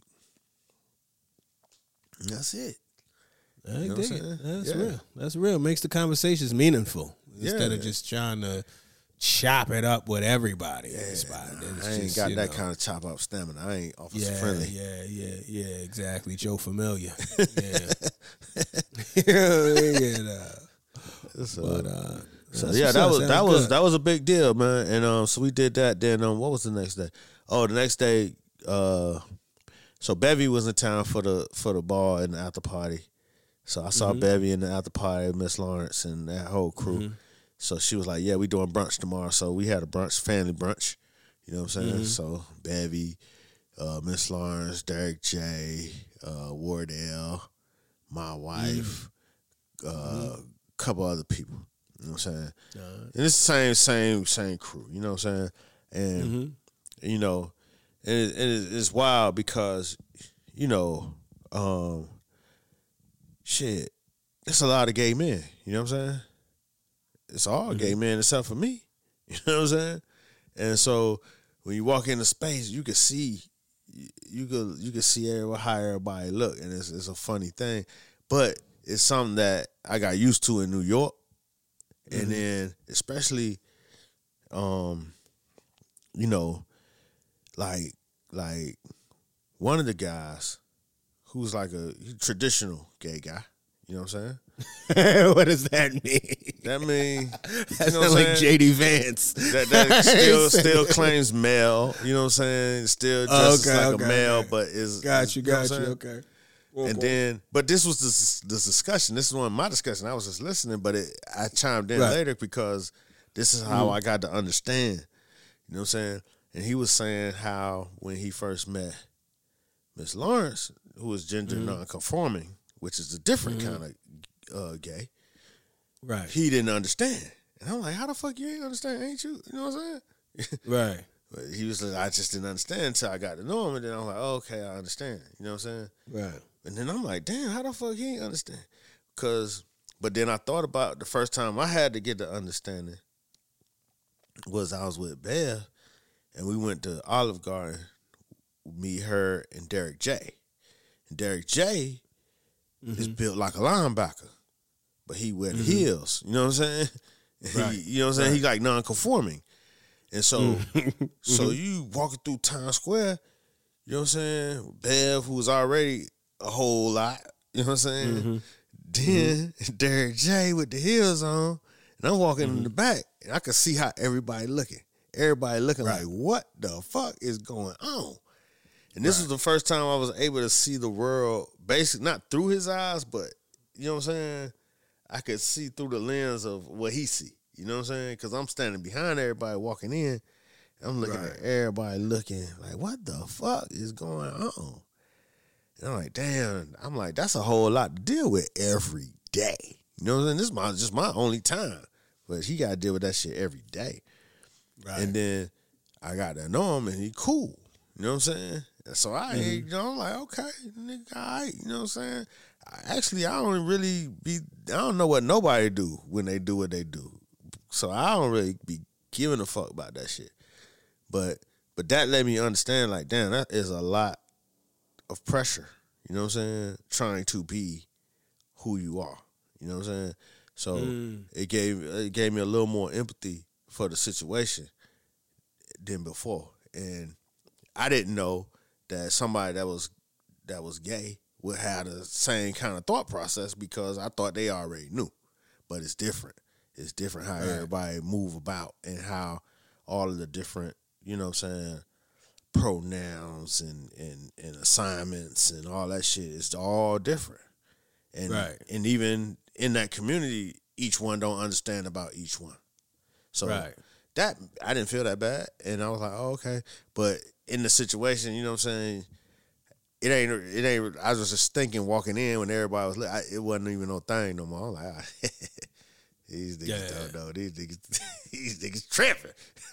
And that's it. I You know dig what it. I'm saying? That's Yeah. real. That's real. Makes the conversations meaningful instead of Yeah. just trying to chop it up with everybody in the spot. It's I ain't just, got you that know. kind of chop up stamina. I ain't officer Yeah, friendly. yeah, exactly. Joe Familiar. Yeah. yeah. So yeah, that was a big deal, man. And so we did that. Then what was the next day? Oh, the next day, so Bevy was in town for the ball and the after party. So I saw Bevy in the after party, Miss Lawrence and that whole crew. So she was like, "Yeah, we doing brunch tomorrow." So we had a brunch, family brunch. You know what I'm saying? So Bevy, Miss Lawrence, Derek J, Wardell, my wife, a couple other people. You know what I'm saying? And it's the same crew. You know what I'm saying? And you know, and it's wild because shit, it's a lot of gay men. You know what I'm saying? It's all gay men except for me. You know what I'm saying? And so when you walk into space, you can see how everybody look, and it's a funny thing, but it's something that I got used to in New York, and then especially, like one of the guys who's like a traditional gay guy. You know what I'm saying? What does that mean? That mean That know what sounds I'm like saying? JD Vance. that still claims male. You know what I'm saying? Still dresses like a male, okay. but is Got you. know what I'm saying? Okay. And then, but this was this discussion. This is one of my discussion. I was just listening, but I chimed in later because this is how I got to understand. You know what I'm saying? And he was saying how when he first met Miss Lawrence, who was gender nonconforming, which is a different kind of gay, Right. he didn't understand. And I'm like, how the fuck you ain't understand? Ain't you? You know what I'm saying? Right. But he was like, I just didn't understand until I got to know him. And then I'm like, oh, okay, I understand. You know what I'm saying? Right. And then I'm like, damn, how the fuck he ain't understand? But then I thought about the first time I had to get the understanding was I was with Bev, and we went to Olive Garden, me, her, and Derek J. And Derek J is built like a linebacker, but he wear the heels. You know what I'm saying? Right. You know what I'm saying? He like non-conforming. And so, so you walking through Times Square, you know what I'm saying? Bev, who was already a whole lot, you know what I'm saying? Then Derek J with the heels on, and I'm walking in the back, and I could see how everybody looking. Everybody looking like, what the fuck is going on? And this was the first time I was able to see the world, basically not through his eyes, but you know what I'm saying? I could see through the lens of what he see. You know what I'm saying? Because I'm standing behind everybody walking in. I'm looking at everybody looking like, what the fuck is going on? And I'm like, damn. I'm like, that's a whole lot to deal with every day. You know what I'm saying? This is just my only time. But he got to deal with that shit every day. Right. And then I got to know him, and he cool. You know what I'm saying? And so I'm like, okay, nigga, all right. You know what I'm saying? I don't know what nobody do when they do what they do. So I don't really be giving a fuck about that shit. But that let me understand, like, damn, that is a lot of pressure. You know what I'm saying? Trying to be who you are. You know what I'm saying? So it gave me a little more empathy for the situation than before. And I didn't know that somebody that was gay would have the same kind of thought process, because I thought they already knew. But it's different. It's different how everybody move about and how all of the different, you know what I'm saying, pronouns and assignments and all that shit is all different. And even in that community, each one don't understand about each one. So that I didn't feel that bad, and I was like, oh, okay. But in the situation, you know what I'm saying, it ain't. I was just thinking walking in when everybody was lit, it wasn't even no thing no more. I was like, these niggas don't know. These niggas tripping.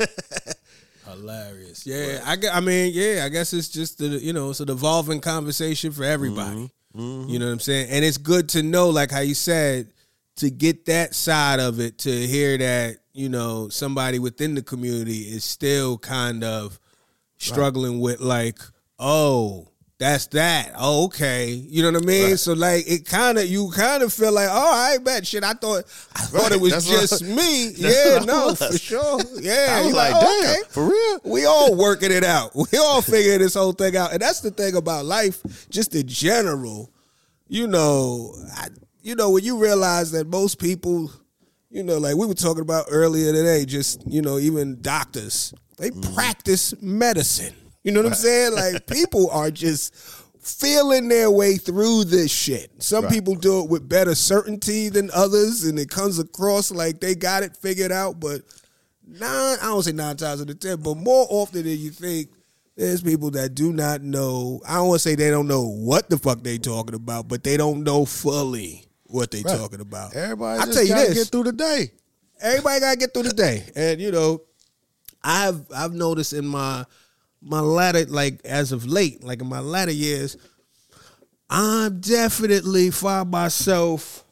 Hilarious. Yeah, I guess it's just it's an evolving conversation for everybody. Mm-hmm. You know what I'm saying? And it's good to know, like how you said, to get that side of it, to hear that, somebody within the community is still kind of struggling with, like, oh, that's that. Oh, okay. You know what I mean? Right. So like you kind of feel like, oh, I bet shit. I thought it was just me. Yeah, no, for sure. Yeah. I was like, damn, okay. For real? We all working it out. We all figuring this whole thing out. And that's the thing about life, just in general. When you realize that most people, like we were talking about earlier today, just, even doctors, they practice medicine. You know what I'm saying? Like, people are just feeling their way through this shit. Some people do it with better certainty than others, and it comes across like they got it figured out. But I don't say 9 times out of 10, but more often than you think, there's people that do not know. I don't want to say they don't know what the fuck they talking about, but they don't know fully what they talking about. Everybody just got to get through the day. Everybody got to get through the day. And, I've noticed in my latter, like as of late, like in my latter years, I'm definitely find myself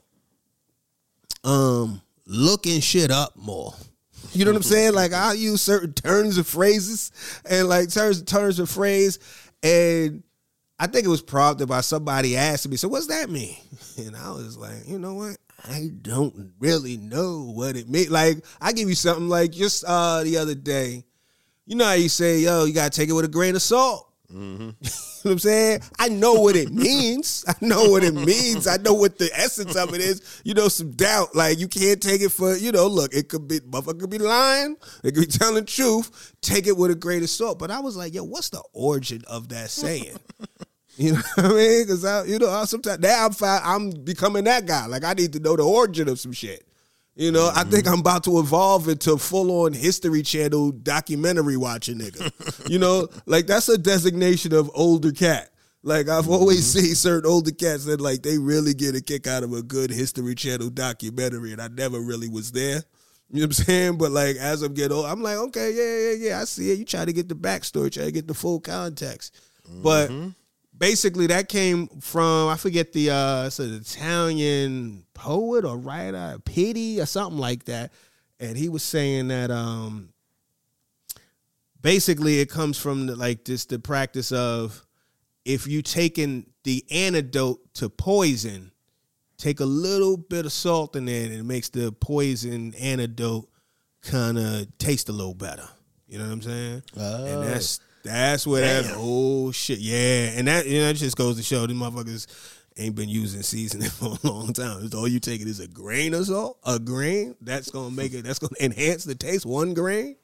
looking shit up more. You know what I'm saying? Like, I'll use certain turns of phrases and like turns of phrase, and I think it was prompted by somebody asking me, so what's that mean? And I was like, you know what? I don't really know what it means. Like, I give you something like just the other day. You know how you say, yo, you got to take it with a grain of salt. Mm-hmm. You know what I'm saying? I know what it means. I know what it means. I know what the essence of it is. Some doubt. Like, you can't take it for, look, it could be, motherfucker could be lying. It could be telling the truth. Take it with a grain of salt. But I was like, yo, what's the origin of that saying? You know what I mean? Because, sometimes now I'm becoming that guy. Like, I need to know the origin of some shit. I think I'm about to evolve into full-on History Channel documentary watching nigga. Like, that's a designation of older cat. Like, I've always seen certain older cats that, like, they really get a kick out of a good History Channel documentary, and I never really was there. You know what I'm saying? But, like, as I'm getting older, I'm like, okay, yeah, I see it. You try to get the backstory, try to get the full context. Mm-hmm. But basically, that came from, I forget it's an Italian poet or writer, Pitti or something like that. And he was saying that basically it comes from the practice of, if you taking the antidote to poison, take a little bit of salt in there and it makes the poison antidote kind of taste a little better. You know what I'm saying? Oh. And that's where that whole shit, yeah. And that just goes to show these motherfuckers ain't been using seasoning for a long time. All you take it is a grain of salt, a grain. That's gonna enhance the taste. 1 grain.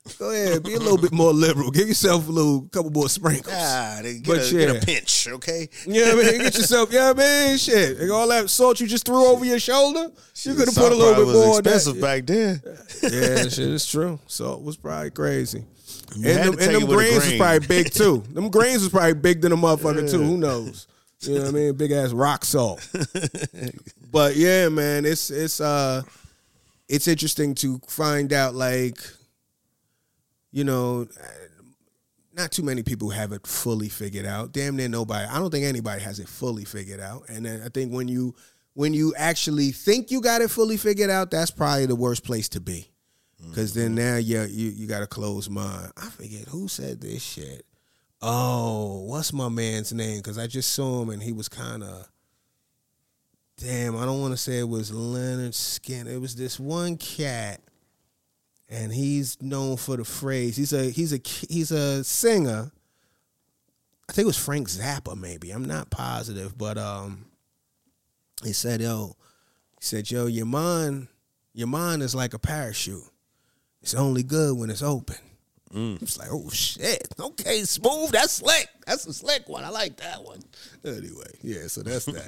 Go ahead, be a little bit more liberal. Give yourself a couple more sprinkles. Get a pinch, okay? You know what I mean? Get yourself, you know what I mean? Shit. And all that salt you just threw over your shoulder, you could have put a little bit more. Expensive back then. Yeah, shit is true. Salt was probably crazy. And them grains was probably big too. Them grains was probably big than a motherfucker too. Who knows? You know what I mean? Big ass rock salt. But yeah, man, it's interesting to find out, like, you know, not too many people have it fully figured out. Damn near nobody. I don't think anybody has it fully figured out. And then I think when you actually think you got it fully figured out, that's probably the worst place to be. Because then now you got a closed mind. I forget who said this shit. Oh, what's my man's name? Because I just saw him and he was kind of, damn, I don't want to say it was Leonard Skinner. It was this one cat, and he's known for the phrase. He's a singer. I think it was Frank Zappa, maybe. I'm not positive, but he said, yo, your mind is like a parachute. It's only good when it's open. It's like, oh shit, okay, smooth. That's slick. That's a slick one. I like that one. Anyway, yeah. So that's that.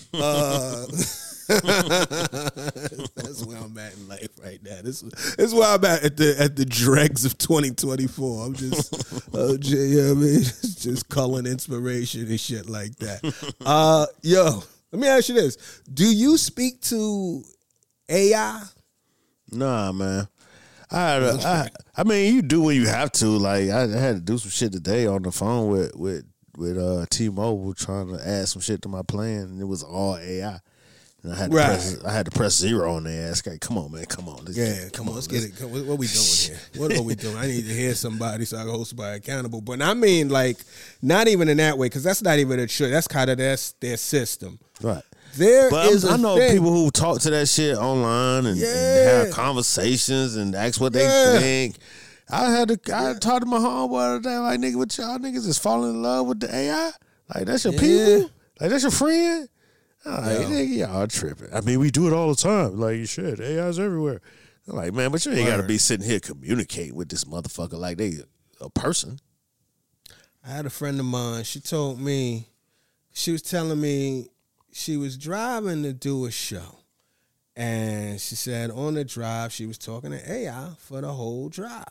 That's where I'm at in life right now. This is where I'm at the dregs of 2024. I'm just, you know what I mean? Just culling inspiration and shit like that. Yo, let me ask you this: do you speak to AI? Nah, man. I mean, you do when you have to. Like, I had to do some shit today on the phone with T-Mobile trying to add some shit to my plan, and it was all AI. And I had to press 0 on their ass. Like, come on, man, come on. Come on, let's get it. What are we doing here? What are we doing? I need to hear somebody so I can hold somebody accountable. But I mean, like, not even in that way, because that's not even a choice. That's kind of their system. Right. I know people who talk to that shit online and have conversations and ask what they think. I talked to my homeboy the other day, like, nigga, what y'all niggas is falling in love with the AI? Like, that's your people? Like, that's your friend? Like, nigga, y'all tripping. I mean, we do it all the time. Like, you should. AI's everywhere. I'm like, man, but you ain't got to be sitting here communicating with this motherfucker like they a person. I had a friend of mine. She told me, she was telling me she was driving to do a show. And she said on the drive, she was talking to AI for the whole drive.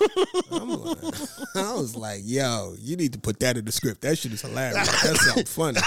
I was like, yo, you need to put that in the script. That shit is hilarious. That's something funny.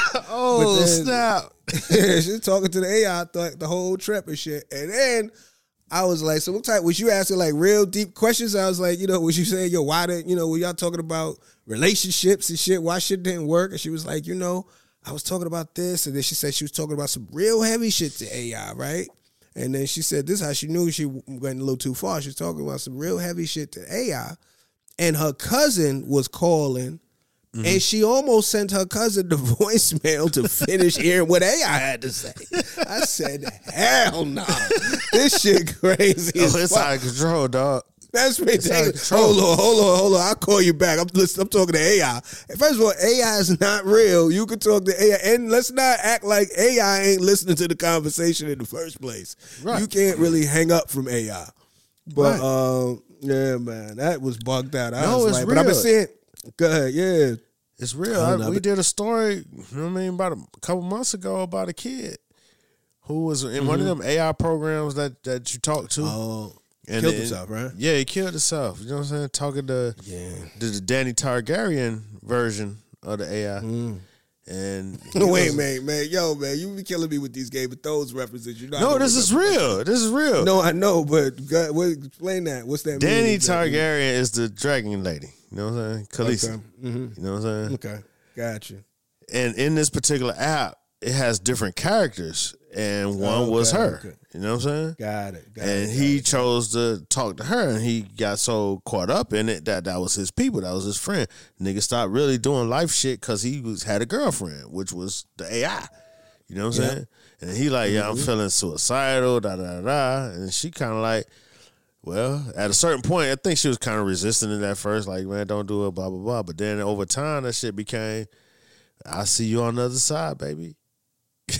Snap. Yeah, she was talking to the AI the whole trip and shit. And then I was like, so what type, was you asking like real deep questions? I was like, was you saying, yo, why did, were y'all talking about relationships and shit? Why shit didn't work? And she was like, I was talking about this. And then she said she was talking about some real heavy shit to AI, right? And then she said this is how she knew she went a little too far. She was talking about some real heavy shit to AI. And her cousin was calling. Mm-hmm. And she almost sent her cousin the voicemail to finish hearing what AI had to say. I said, hell no. This shit crazy. It's out of control, dog. That's me. Hold on. I'll call you back. I'm talking to AI. First of all, AI is not real. You can talk to AI. And let's not act like AI ain't listening to the conversation in the first place. Right. You can't really hang up from AI. But, yeah, man, that was bugged out. It's real. But I've been seeing, go ahead, yeah. It's real. We did a story, you know what I mean, about a couple months ago about a kid who was in one of them AI programs that you talk to. Oh. And killed himself, right? Yeah, he killed himself. You know what I'm saying? Talking to the Danny Targaryen version of the AI. And wait, man, yo, man, you be killing me with these Game of Thrones references. This is real. This is real. No, I know, but explain that. What's that? Danny Targaryen is the dragon lady. You know what I'm saying? Khaleesi. Okay. Mm-hmm. You know what I'm saying? Okay, gotcha. And in this particular app, it has different characters, and one was her. Okay. You know what I'm saying? Got it. And he chose to talk to her, and he got so caught up in it that was his people. That was his friend. Nigga stopped really doing life shit because he had a girlfriend, which was the AI. You know what I'm saying? And he like, I'm feeling suicidal, And she kind of like, well, at a certain point, I think she was kind of resistant it at first, like, man, don't do it, blah, blah, blah. But then over time, that shit became, I see you on the other side, baby.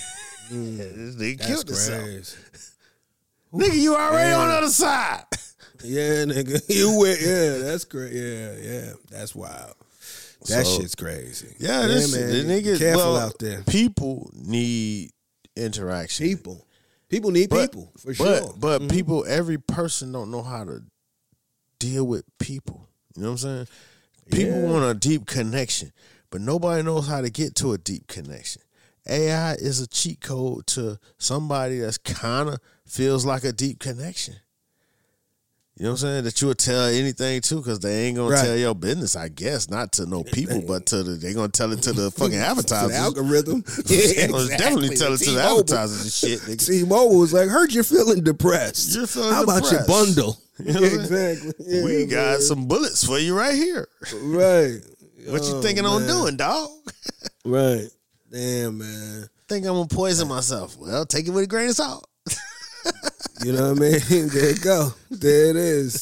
This nigga killed himself. Nigga, you already on the other side. Yeah, nigga. You went, yeah, that's great. Yeah, that's wild. That shit's crazy. Yeah, this man. the niggas, Careful out there. People need interaction. People need people, for sure. But people, every person don't know how to deal with people. You know what I'm saying? People want a deep connection, but nobody knows how to get to a deep connection. AI is a cheat code to somebody that's kind of feels like a deep connection. You know what I'm saying? That you would tell anything to, because they ain't gonna tell your business, I guess, not to no people, but to they gonna tell it to the fucking advertisers. The algorithm. They gonna definitely tell it to the advertisers and shit. Nigga. T-Mobile was like, heard you're feeling depressed. You're feeling How about your depressed. bundle? You know what I'm Exactly. Yeah, we got man. some bullets for you right here. Right. What you thinking on doing, dog? Right. Damn, man. Think I'm gonna poison myself? Well, take it with a grain of salt. You know what I mean? There you go. There it is.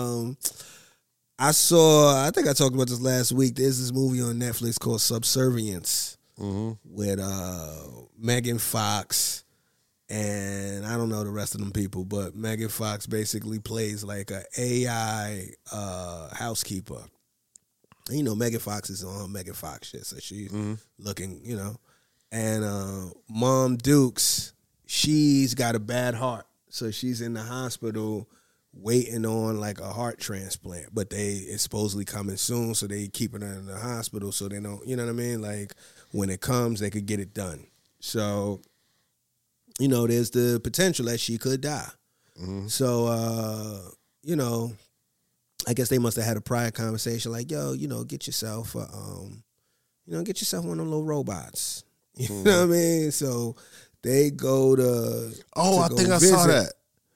I think I talked about this last week. There's this movie on Netflix called Subservience with Megan Fox and I don't know the rest of them people, but Megan Fox basically plays like a AI housekeeper. And, you know, Megan Fox is on her Megan Fox shit, so she's looking, you know. And Mom Dukes, she's got a bad heart. So she's in the hospital waiting on like a heart transplant, but it's supposedly coming soon, so they keeping her in the hospital so they don't, you know what I mean? Like when it comes, they could get it done. So, you know, there's the potential that she could die. So, you know, I guess they must have had a prior conversation like, yo, you know, get yourself, get yourself one of them little robots. You know what I mean? So they go to I think I visit. saw that.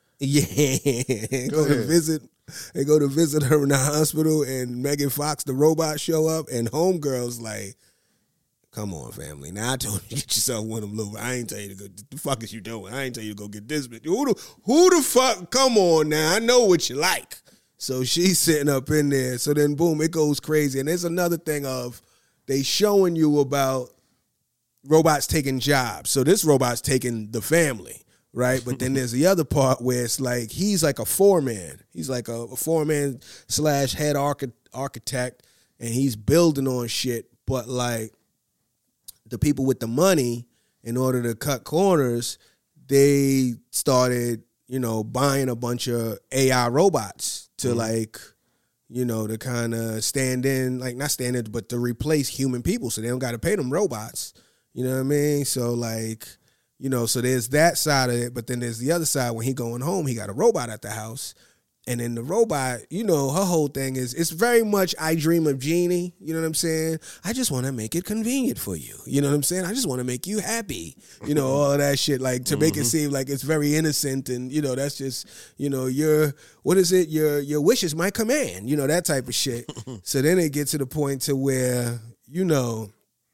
Yeah, They go to visit her in the hospital, and Megan Fox, the robot, show up, and homegirl's like, "Come on, family. Now I told you to get yourself one of them little. I ain't tell you to go. The fuck is you doing? I ain't tell you to go get this bitch. Who the fuck? Come on now. I know what you like." So she's sitting up in there. So then, boom, it goes crazy. And there's another thing of they showing you about robots taking jobs. So this robot's taking the family, right? But then there's the other part where it's like he's like a foreman. He's like a foreman / head architect, and he's building on shit. But like the people with the money, in order to cut corners, they started, you know, buying a bunch of AI robots to like, you know, to kind of stand in, like not stand in, but to replace human people. So they don't got to pay them robots. You know what I mean? So like, you know, so there's that side of it, but then there's the other side. When he going home, he got a robot at the house. And then the robot, you know, her whole thing is, it's very much I Dream of Jeannie. You know what I'm saying? I just want to make it convenient for you. You know what I'm saying? I just want to make you happy. You know, all of that shit, like to make it seem like it's very innocent. And, you know, that's just, you know, your wish is my command. You know, that type of shit. So then it gets to the point to where, you know,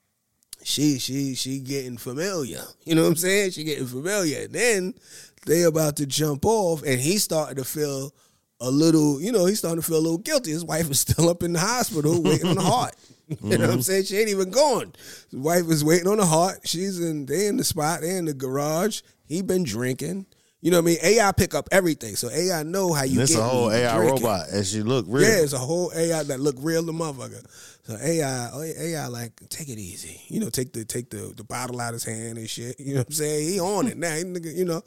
she getting familiar. You know what I'm saying? She getting familiar. And then they about to jump off, and he started to feel a little, you know, he's starting to feel a little guilty. His wife is still up in the hospital waiting on the heart. You know what I'm saying? She ain't even gone. His wife is waiting on the heart. They in the spot. They in the garage. He been drinking. You know what I mean? AI pick up everything. So AI know how you get. It's a whole AI drinking. robot as you look real. Yeah, it's a whole AI that look real the motherfucker. So AI like, take it easy. You know, take the bottle out of his hand and shit. You know what I'm saying? He on it now. He, you know,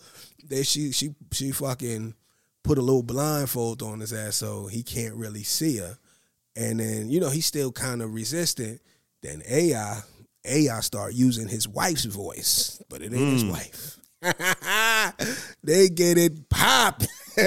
she fucking put a little blindfold on his ass so he can't really see her. And then, you know, he's still kind of resistant. Then AI start using his wife's voice, but it ain't his wife. They get it pop.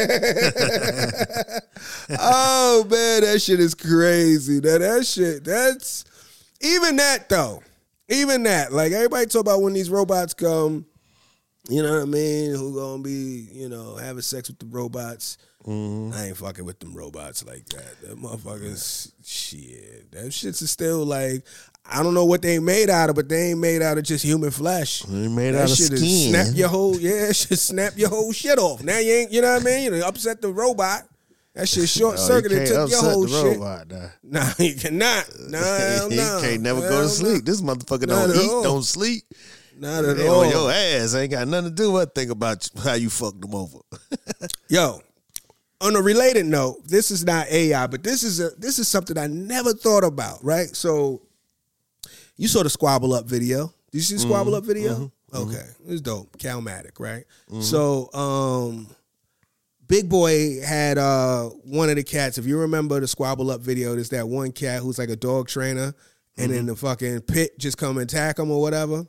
Oh man, that shit is crazy. That's even that though. Even that. Like everybody talk about when these robots come, you know what I mean, who gonna be, you know, having sex with the robots. I ain't fucking with them robots like that. Them motherfuckers, shit. Them shits is still like, I don't know what they made out of, but they ain't made out of just human flesh. They made that out of shit skin. Snap your whole shit off. Now you ain't, you know what I mean? You know, upset the robot. That shit short circuited, took your whole shit. Nah, you cannot. No. He can't never go to sleep. This motherfucker don't eat, don't sleep. Not at They all. on your ass. Ain't got nothing to do but think about how you fucked them over. Yo, on a related note, this is not AI, but this is something I never thought about, right? So you saw the Squabble Up video. Did you see the Squabble Up video? Okay. It was dope. Calmatic, right? So Big Boy had one of the cats. If you remember the Squabble Up video, there's that one cat who's like a dog trainer, and then the fucking pit just come and attack him or whatever.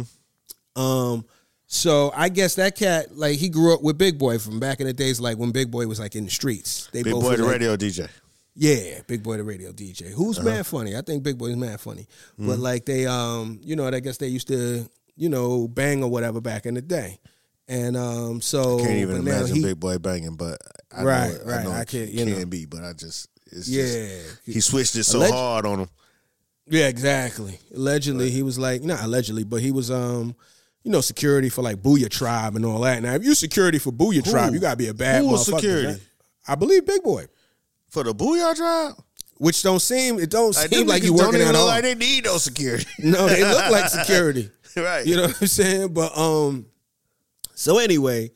So I guess that cat, like, he grew up with Big Boy from back in the days, like when Big Boy was like in the streets. Big Boy, the radio DJ. Yeah, Big Boy, the radio DJ. Who's mad funny? I think Big Boy's mad funny. But like they, I guess they used to, bang or whatever back in the day. And so I can't even imagine Big Boy banging, but I know I can't, can be, but I just, it's just, he switched it so hard on him. Yeah, exactly. Allegedly, he was like, not allegedly, but he was, security for like Booyah Tribe and all that. Now, if you security for Booyah Tribe, you gotta be a bad motherfucker. Who was security? Right? I believe Big Boy. For the Booyah Tribe? Which don't seem like you working at all. Like they need no security. No, they look like security. Right. You know what I'm saying? But so anyway,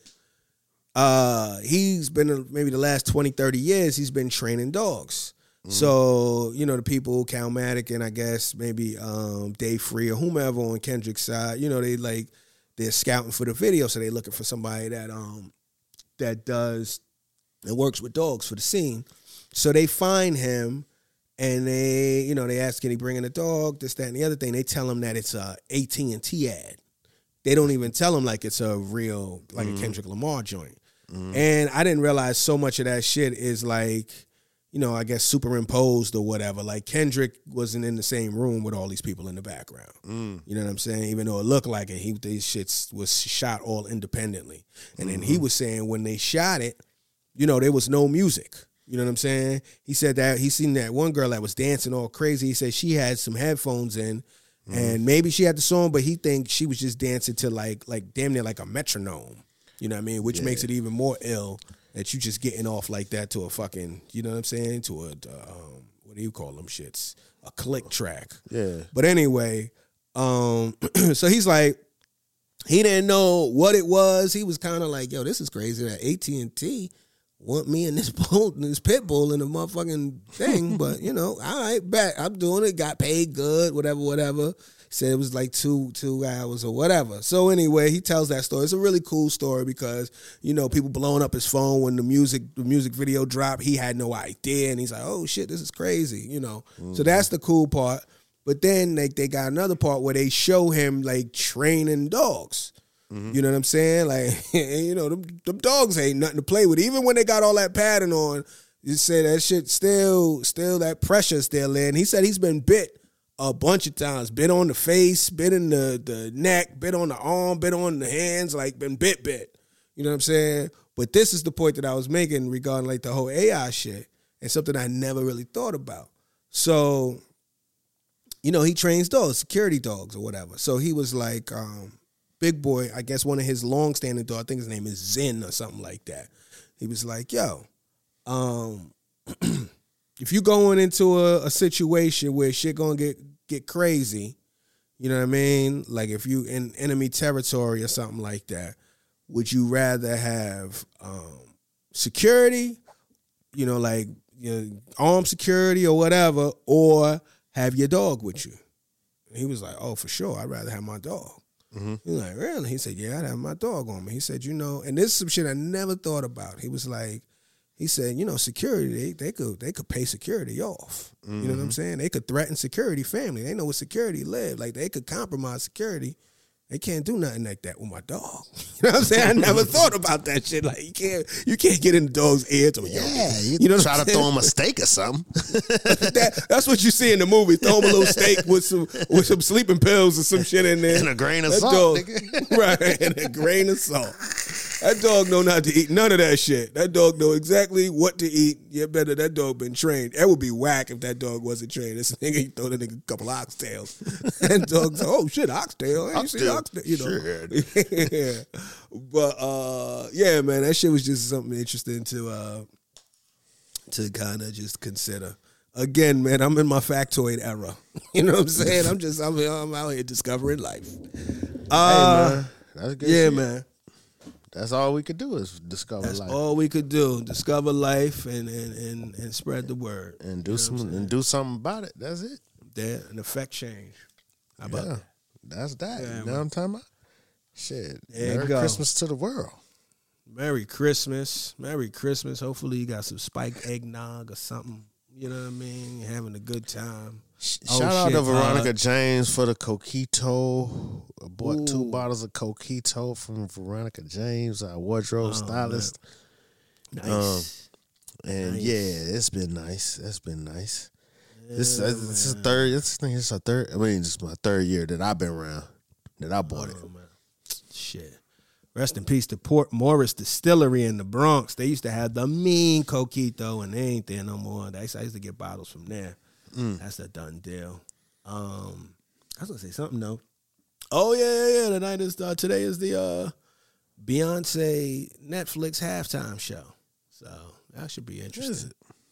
he's been maybe the last 20, 30 years, he's been training dogs. So, the people, Calmatic and I guess maybe Dave Free or whomever on Kendrick's side, they're scouting for the video, so they're looking for somebody that works with dogs for the scene. So they find him and they ask, can he bring in a dog, this, that, and the other thing. They tell him that it's a AT&T ad. They don't even tell him like it's a real, like a Kendrick Lamar joint. And I didn't realize so much of that shit is like, I guess superimposed or whatever. Like Kendrick wasn't in the same room with all these people in the background. You know what I'm saying? Even though it looked like it, these shits was shot all independently. And then he was saying when they shot it, there was no music. You know what I'm saying? He said that he seen that one girl that was dancing all crazy. He said she had some headphones in and maybe she had the song, but he thinks she was just dancing to like damn near like a metronome. You know what I mean? Which makes it even more ill that you just getting off like that to a fucking, you know what I'm saying? To a, what do you call them shits? A click track. Yeah. But anyway, so he's like, he didn't know what it was. He was kind of like, yo, this is crazy that AT&T want me in this pit bull in the motherfucking thing. But, all right, bet. I'm doing it. Got paid good, whatever. Said it was like two hours or whatever. So anyway, he tells that story. It's a really cool story because, people blowing up his phone when the music video dropped. He had no idea. And he's like, oh, shit, this is crazy, So that's the cool part. But then they got another part where they show him, like, training dogs. You know what I'm saying? Like, them dogs ain't nothing to play with. Even when they got all that padding on, you say that shit still that pressure still in. He said he's been bit a bunch of times. Bit on the face, bit in the neck, bit on the arm, bit on the hands, like been bit. You know what I'm saying? But this is the point that I was making regarding like the whole AI shit and something I never really thought about. So, he trains dogs, security dogs or whatever. So he was like, Big Boy, I guess one of his long-standing dogs, I think his name is Zen or something like that. He was like, yo, if you going into a situation where shit gonna get crazy, you know what I mean? Like if you in enemy territory or something like that, would you rather have security, armed security or whatever, or have your dog with you? And he was like, oh, for sure, I'd rather have my dog. He was like, really? He said, yeah, I'd have my dog on me. He said, and this is some shit I never thought about. He was like, he said, security, they could pay security off. You know what I'm saying? They could threaten security family. They know where security live. Like, they could compromise security. They can't do nothing like that with my dog. You know what I'm saying? I never thought about that shit. Like, you can't get in the dog's ear to you know try to throw him a steak or something. That's what you see in the movie. Throw him a little steak with some sleeping pills or some shit in there. And a grain of salt. Right, and a grain of salt. That dog know not to eat none of that shit. That dog know exactly what to eat. You better that dog been trained. That would be whack if that dog wasn't trained. This nigga, he throw that nigga a couple oxtails. That dog's like, oh shit, oxtail. Hey, you see oxtail? Yeah. But yeah, man, that shit was just something interesting to kind of just consider. Again, man, I'm in my factoid era. You know what I'm saying? I'm out here discovering life. Hey, man. That's good shit. Man. That's all we could do is discover That's life. all we could do. Discover life and spread the word. And do something about it. That's it. There, an effect change. How about that? That's that. Yeah, you know man. what I'm talking about? Shit. There you Merry go. Christmas to the world. Merry Christmas. Merry Christmas. Hopefully you got some spiked eggnog or something. You know what I mean? You're having a good time. Shout out to Veronica James for the Coquito. I bought 2 bottles of Coquito from Veronica James, our wardrobe stylist. Nice. And Nice. yeah, it's been nice. It's been nice. This Yeah, is a third. It's a third. I mean, it's my 3rd year that I've been around that I bought it. man. Shit. Rest in peace to Port Morris Distillery in the Bronx. They used to have the mean Coquito, and they ain't there no more. I used to get bottles from there. That's a done deal. I was gonna say something though. Oh yeah. The night is today is the Beyonce Netflix halftime show, so that should be interesting. Is it?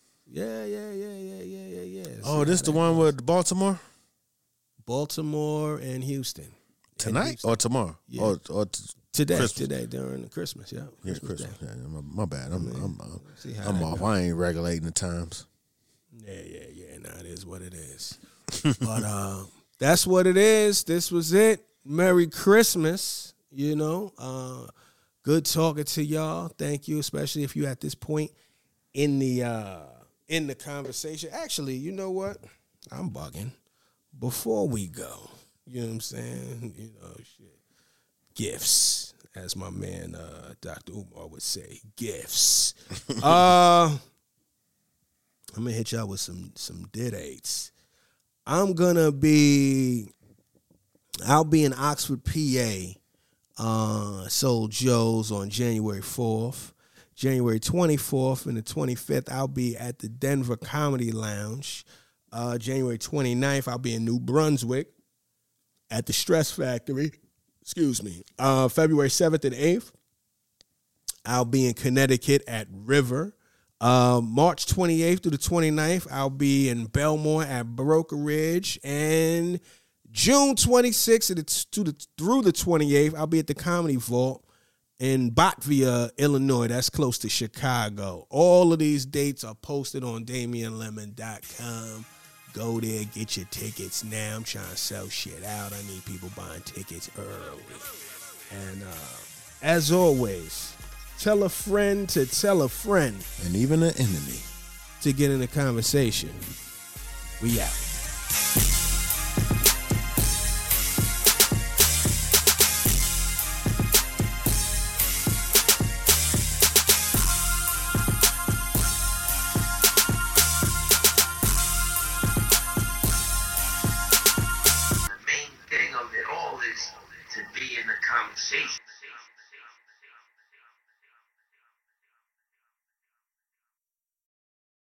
Yeah. Oh, this the one with Baltimore Baltimore and Houston tonight or tomorrow? Yeah. Or today during the Christmas. Yeah, yeah, Christmas. Day. Yeah, my bad. See how I'm that off. go. I ain't regulating the times. Yeah. Nah, it is what it is. But that's what it is. This was it. Merry Christmas. You know, good talking to y'all. Thank you, especially if you at this point in the conversation. Actually, you know what? I'm bugging. Before we go, you know what I'm saying? You know, shit. Gifts, as my man Dr. Umar would say. Gifts. I'm gonna hit y'all with some due dates. I'll be in Oxford, PA. Sold Joe's on January 4th. January 24th and the 25th, I'll be at the Denver Comedy Lounge. January 29th, I'll be in New Brunswick at the Stress Factory. Excuse me. February 7th and 8th, I'll be in Connecticut at River. March 28th through the 29th, I'll be in Belmore at Brokerage. And June 26th through the 28th, I'll be at the Comedy Vault in Botvia, Illinois. That's close to Chicago. All of these dates are posted on DamianLemon.com. Go there, get your tickets now. I'm trying to sell shit out. I need people buying tickets early. And as always, tell a friend to tell a friend. And even an enemy. To get in a conversation. We out. The main thing of it all is to be in the conversation.